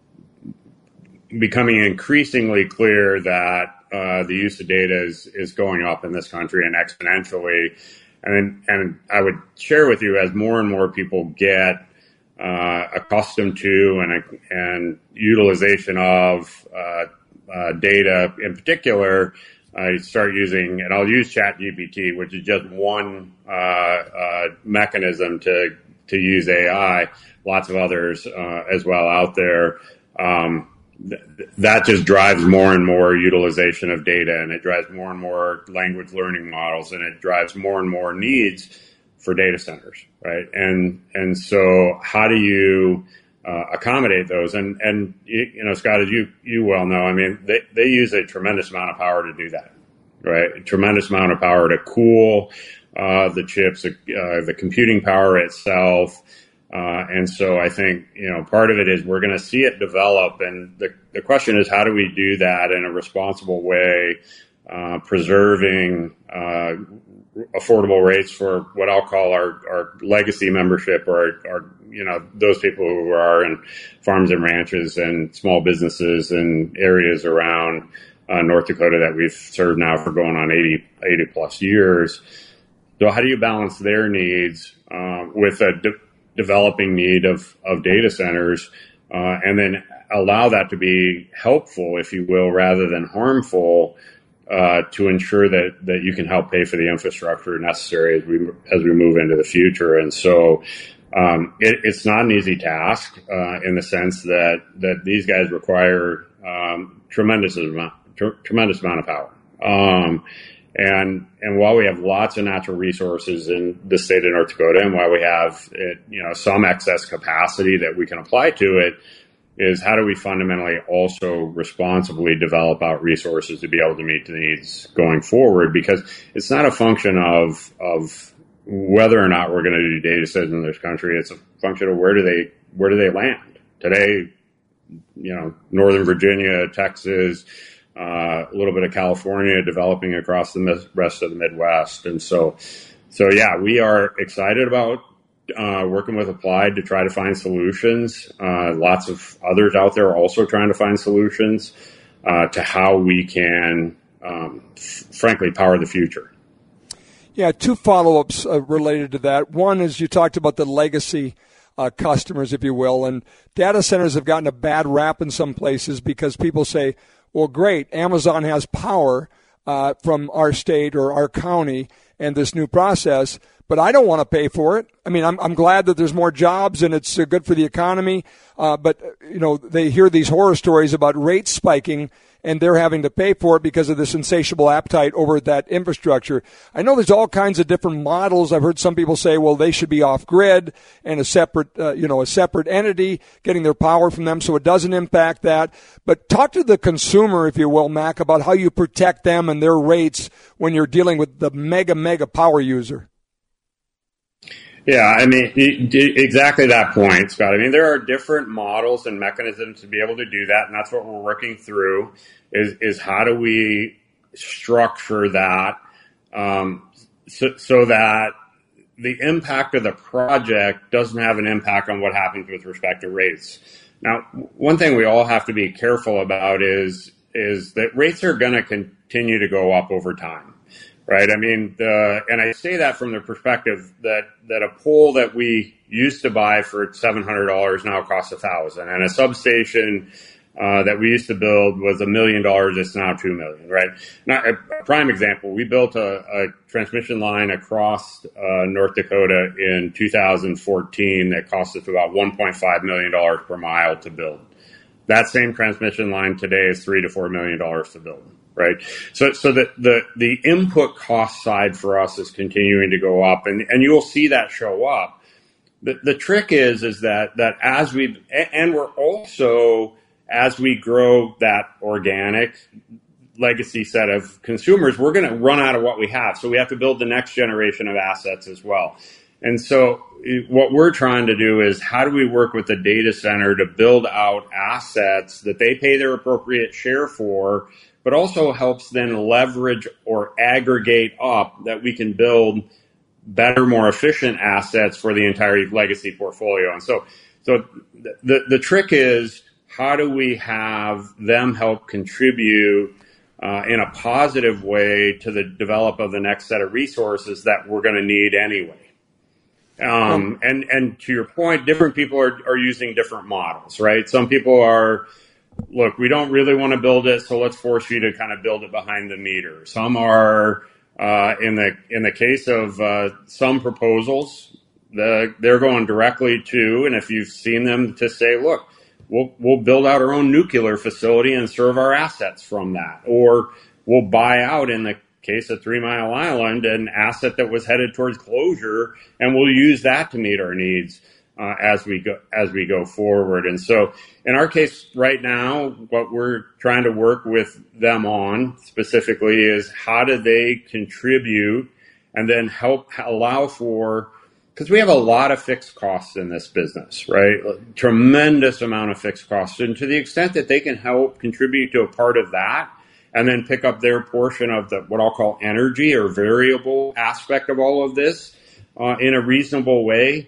becoming increasingly clear that uh, the use of data is, is going up in this country and exponentially. And, and I would share with you, as more and more people get uh, accustomed to and, and utilization of uh, uh, data in particular, I start using, and I'll use ChatGPT, which is just one uh, uh, mechanism to to use A I. Lots of others uh, as well out there. Um, th- that just drives more and more utilization of data, and it drives more and more language learning models, and it drives more and more needs for data centers, right? And and so, how do you Uh, accommodate those? And, and, you know, Scott, as you, you well know, I mean, they, they use a tremendous amount of power to do that, right? A tremendous amount of power to cool uh, the chips, uh, the computing power itself. Uh, and so I think, you know, part of it is we're going to see it develop. And the, the question is, how do we do that in a responsible way, uh, preserving uh, affordable rates for what I'll call our, our legacy membership, or our, you know, those people who are in farms and ranches and small businesses and areas around uh, North Dakota that we've served now for going on eighty, eighty plus years. So how do you balance their needs uh, with a de- developing need of, of data centers, uh, and then allow that to be helpful, if you will, rather than harmful, uh, to ensure that, that you can help pay for the infrastructure necessary as we as we move into the future. And so um, it, it's not an easy task uh, in the sense that, that these guys require um, tremendous amount tr- tremendous amount of power. Um, And and while we have lots of natural resources in the state of North Dakota, and while we have it, you know, some excess capacity that we can apply to it, is how do we fundamentally also responsibly develop out resources to be able to meet the needs going forward? Because it's not a function of of whether or not we're going to do data centers in this country. It's a function of where do they where do they land today? You know, Northern Virginia, Texas. Uh, a little bit of California, developing across the rest of the Midwest. And so, so yeah, we are excited about uh, working with Applied to try to find solutions. Uh, lots of others out there are also trying to find solutions uh, to how we can, um, f- frankly, power the future. Yeah, two follow-ups uh, related to that. One is you talked about the legacy uh, customers, if you will, and data centers have gotten a bad rap in some places because people say, well, great, Amazon has power uh, from our state or our county and this new process, but I don't want to pay for it. I mean, I'm, I'm glad that there's more jobs and it's uh, good for the economy, uh, but, you know, they hear these horror stories about rates spiking and they're having to pay for it because of this insatiable appetite over that infrastructure. I know there's all kinds of different models. I've heard some people say, well, they should be off grid and a separate, uh, you know, a separate entity getting their power from them so it doesn't impact that. But talk to the consumer, if you will, Mac, about how you protect them and their rates when you're dealing with the mega, mega power user. Yeah, I mean, exactly that point, Scott. I mean, there are different models and mechanisms to be able to do that, and that's what we're working through, is, is how do we structure that um, so, so that the impact of the project doesn't have an impact on what happens with respect to rates. Now, one thing we all have to be careful about is, is that rates are going to continue to go up over time. Right. I mean, the, and I say that from the perspective that, that a pole that we used to buy for seven hundred dollars now costs a thousand, and a substation uh, that we used to build was a million dollars. It's now two million. Right. Now, a prime example: we built a, a transmission line across uh, North Dakota in two thousand fourteen that cost us about one point five million dollars per mile to build. That same transmission line today is three to four million dollars to build. Right. So, so the, the, the input cost side for us is continuing to go up, and, and you'll see that show up. The, the trick is, is that, that as we, and we're also, as we grow that organic legacy set of consumers, we're going to run out of what we have. So we have to build the next generation of assets as well. And so what we're trying to do is how do we work with the data center to build out assets that they pay their appropriate share for, but also helps then leverage or aggregate up that we can build better, more efficient assets for the entire legacy portfolio. And so, so the, the trick is, how do we have them help contribute uh, in a positive way to the develop of the next set of resources that we're going to need anyway? Um, and, and to your point, different people are, are using different models, right? Some people are, look, we don't really want to build it, so let's force you to kind of build it behind the meter. Some are, uh, in the in the case of uh, some proposals, the, they're going directly to, and if you've seen them, to say, look, we'll we'll build out our own nuclear facility and serve our assets from that, or we'll buy out, in the case of Three Mile Island, an asset that was headed towards closure, and we'll use that to meet our needs uh, as we go as we go forward. And so, in our case right now, what we're trying to work with them on specifically is how do they contribute and then help allow for, because we have a lot of fixed costs in this business, right? A tremendous amount of fixed costs. And to the extent that they can help contribute to a part of that and then pick up their portion of the what I'll call energy or variable aspect of all of this uh, in a reasonable way,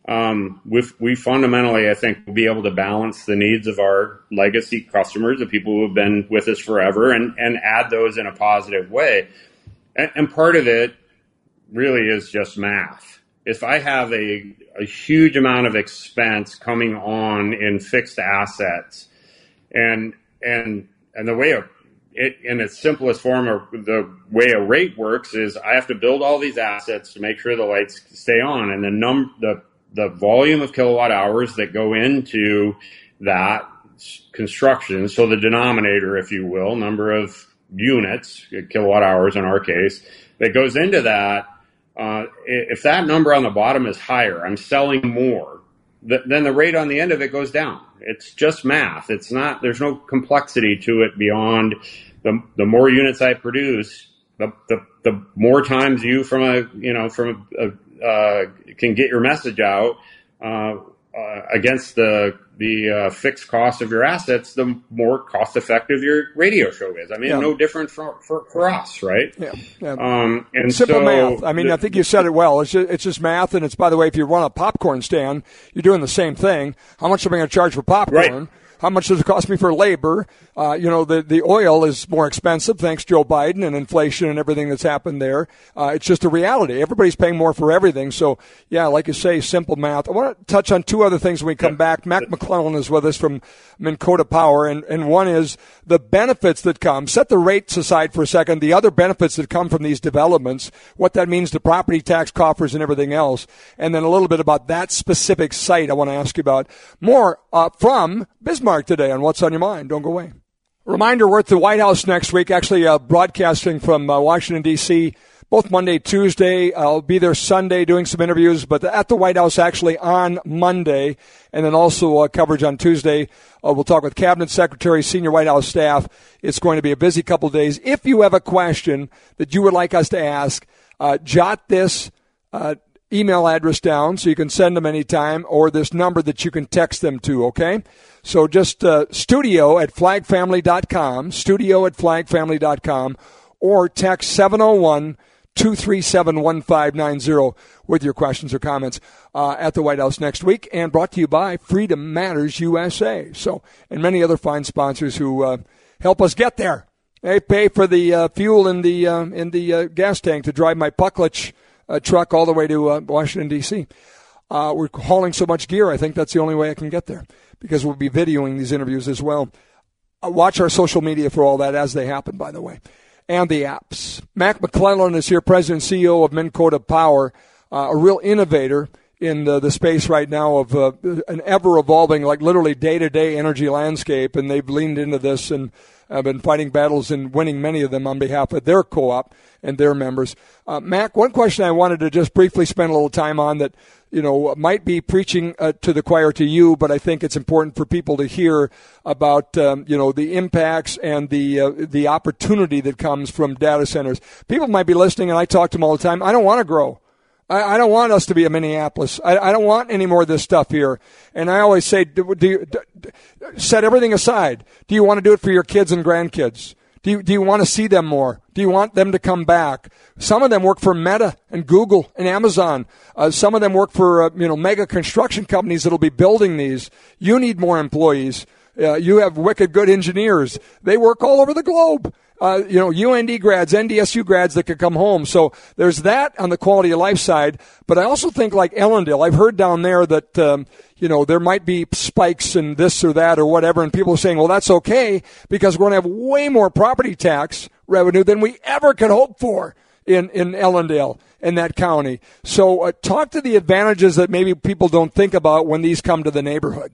um, we we fundamentally, I think, will be able to balance the needs of our legacy customers, the people who have been with us forever, and, and add those in a positive way. And, and part of it really is just math. If I have a, a huge amount of expense coming on in fixed assets, and and and the way a, it in its simplest form, or the way a rate works, is I have to build all these assets to make sure the lights stay on, and the num the the volume of kilowatt hours that go into that construction. So the denominator, if you will, number of units, kilowatt hours in our case, that goes into that. Uh, if that number on the bottom is higher, I'm selling more, th- then the rate on the end of it goes down. It's just math. It's not, there's no complexity to it beyond the, the more units I produce, the, the, the more times you from a, you know, from a, uh, can get your message out, uh, uh, against the, the, uh, fixed cost of your assets, the more cost effective your radio show is. I mean, yeah. no different for, for, for us, right? Yeah. yeah. Um, and Simple so, math. I mean, the, I think you said it well. It's just, it's just math. And it's, by the way, if you run a popcorn stand, you're doing the same thing. How much am I going to charge for popcorn? Right. How much does it cost me for labor? Uh, you know, the, the oil is more expensive thanks to Joe Biden and inflation and everything that's happened there. Uh, it's just a reality. Everybody's paying more for everything. So, yeah, like you say, simple math. I want to touch on two other things when we come back. Mac McClellan is with us from Minn Kota Power, and, and one is the benefits that come. Set the rates aside for a second. The other benefits that come from these developments, what that means to property tax coffers and everything else, and then a little bit about that specific site I want to ask you about. More uh, from Bismarck today on What's on Your Mind. Don't go away. Reminder, we're at the White House next week, actually uh, broadcasting from uh, Washington, D C, both Monday, Tuesday. I'll be there Sunday doing some interviews, but at the White House actually on Monday, and then also uh, coverage on Tuesday. Uh, we'll talk with Cabinet Secretary, senior White House staff. It's going to be a busy couple of days. If you have a question that you would like us to ask, uh, jot this uh, email address down so you can send them anytime, or this number that you can text them to, okay? So just uh, studio at flag family dot com, studio at flag family dot com, or text seven oh one, two three seven, one five nine zero with your questions or comments uh, at the White House next week, and brought to you by Freedom Matters U S A. So, and many other fine sponsors who uh, help us get there. They pay for the uh, fuel in the uh, in the uh, gas tank to drive my Pucklich uh, truck all the way to uh, Washington, D C. Uh, we're hauling so much gear, I think that's the only way I can get there, because we'll be videoing these interviews as well. Uh, watch our social media for all that as they happen, by the way, and the apps. Mac McClellan is here, President and C E O of Minn Kota Power, uh, a real innovator in the, the space right now of uh, an ever-evolving, like literally day-to-day energy landscape, and they've leaned into this and have been fighting battles and winning many of them on behalf of their co-op and their members. Uh, Mac, one question I wanted to just briefly spend a little time on that, you know, might be preaching uh, to the choir to you, but I think it's important for people to hear about, um, you know, the impacts and the uh, the opportunity that comes from data centers. People might be listening, and I talk to them all the time. I don't want to grow. I, I don't want us to be a Minneapolis. I, I don't want any more of this stuff here. And I always say, do, do you, do, set everything aside. Do you want to do it for your kids and grandkids? Do you, do you want to see them more? Do you want them to come back? Some of them work for Meta and Google and Amazon. Uh, some of them work for, uh, you know, mega construction companies that'll be building these. You need more employees. Uh, you have wicked good engineers. They work all over the globe. Uh, you know, U N D grads, N D S U grads that could come home. So there's that on the quality of life side. But I also think like Ellendale, I've heard down there that, um, you know, there might be spikes in this or that or whatever. And people are saying, well, that's okay because we're going to have way more property tax revenue than we ever could hope for in, in Ellendale, in that county. So uh, talk to the advantages that maybe people don't think about when these come to the neighborhood.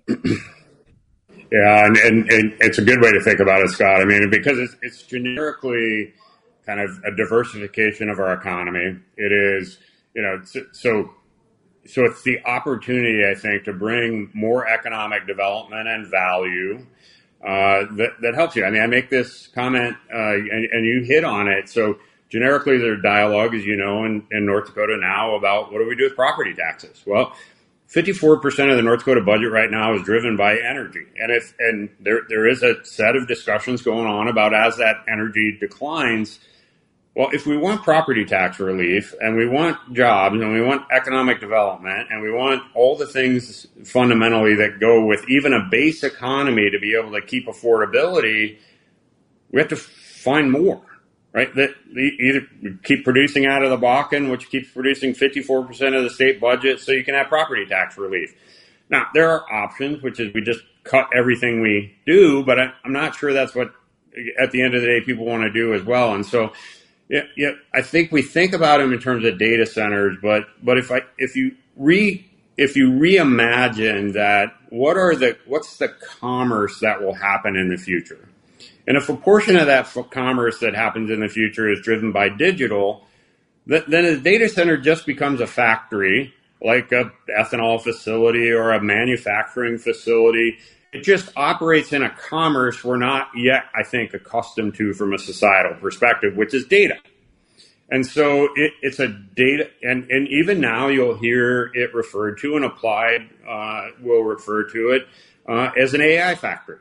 Yeah, and, and, and it's a good way to think about it, Scott. I mean, because it's, it's generically kind of a diversification of our economy. It is, you know, so so it's the opportunity, I think, to bring more economic development and value uh, that, that helps you. I mean, I make this comment, uh, and, and you hit on it. So generically there's dialogue, as you know, in, in North Dakota now about what do we do with property taxes. Well, fifty-four percent of the North Dakota budget right now is driven by energy. And if and there there is a set of discussions going on about as that energy declines, well, if we want property tax relief and we want jobs and we want economic development and we want all the things fundamentally that go with even a base economy to be able to keep affordability, we have to find more, right? That either keep producing out of the Bakken, which keeps producing fifty-four percent of the state budget, so you can have property tax relief. Now, there are options, which is we just cut everything we do, but I, I'm not sure that's what, at the end of the day, people want to do as well. And so, yeah, yeah, I think we think about them in terms of data centers, but but if I if you re if you reimagine that, what are the what's the commerce that will happen in the future? And if a portion of that commerce that happens in the future is driven by digital, then a data center just becomes a factory, like a ethanol facility or a manufacturing facility. It just operates in a commerce we're not yet, I think, accustomed to from a societal perspective, which is data. And so it, it's a data, and, and even now you'll hear it referred to, and Applied uh, will refer to it uh, as an A I factory.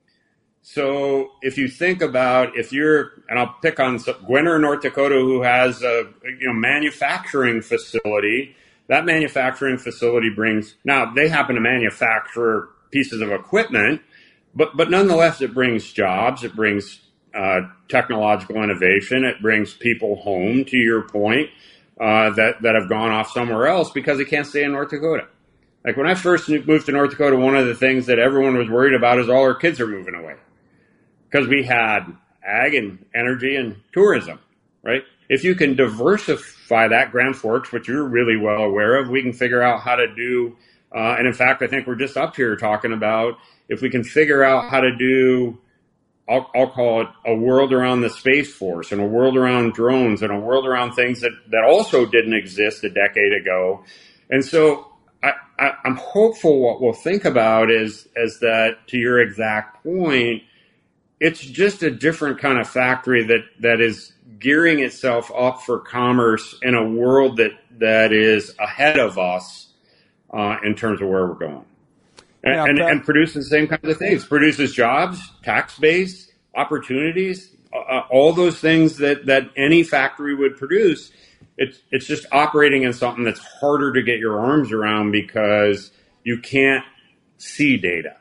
So if you think about, if you're, and I'll pick on Gwinner, North Dakota, who has a you know manufacturing facility. That manufacturing facility brings, now they happen to manufacture pieces of equipment, but but nonetheless it brings jobs, it brings uh, technological innovation, it brings people home, to your point, uh, that, that have gone off somewhere else because they can't stay in North Dakota. Like when I first moved to North Dakota, one of the things that everyone was worried about is all our kids are moving away. Because we had ag and energy and tourism, right? If you can diversify that, Grand Forks, which you're really well aware of, we can figure out how to do, uh, and in fact, I think we're just up here talking about if we can figure out how to do, I'll, I'll call it a world around the Space Force and a world around drones and a world around things that, that also didn't exist a decade ago. And so I, I, I'm hopeful what we'll think about is, is that, to your exact point, it's just a different kind of factory that, that is gearing itself up for commerce in a world that, that is ahead of us uh, in terms of where we're going. And, yeah, and, that, and produces the same kinds of things. Produces jobs, tax base, opportunities, uh, all those things that, that any factory would produce. It's, it's just operating in something that's harder to get your arms around because you can't see data.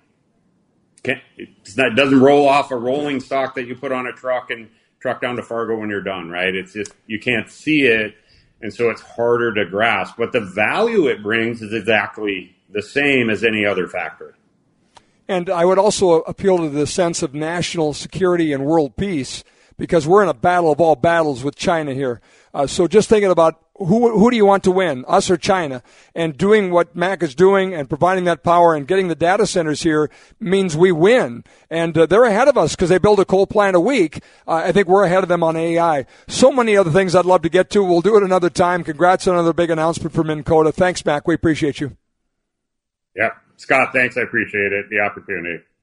It's not, it doesn't roll off a rolling stock that you put on a truck and truck down to Fargo when you're done, right? It's just, you can't see it, and so it's harder to grasp. But the value it brings is exactly the same as any other factory. And I would also appeal to the sense of national security and world peace, because we're in a battle of all battles with China here. Uh, so just thinking about who who do you want to win, us or China? And doing what M A C is doing and providing that power and getting the data centers here means we win. And uh, they're ahead of us because they build a coal plant a week. Uh, I think we're ahead of them on A I. So many other things I'd love to get to. We'll do it another time. Congrats on another big announcement from Minn Kota. Thanks, Mac. We appreciate you. Yeah. Scott, thanks. I appreciate it, the opportunity.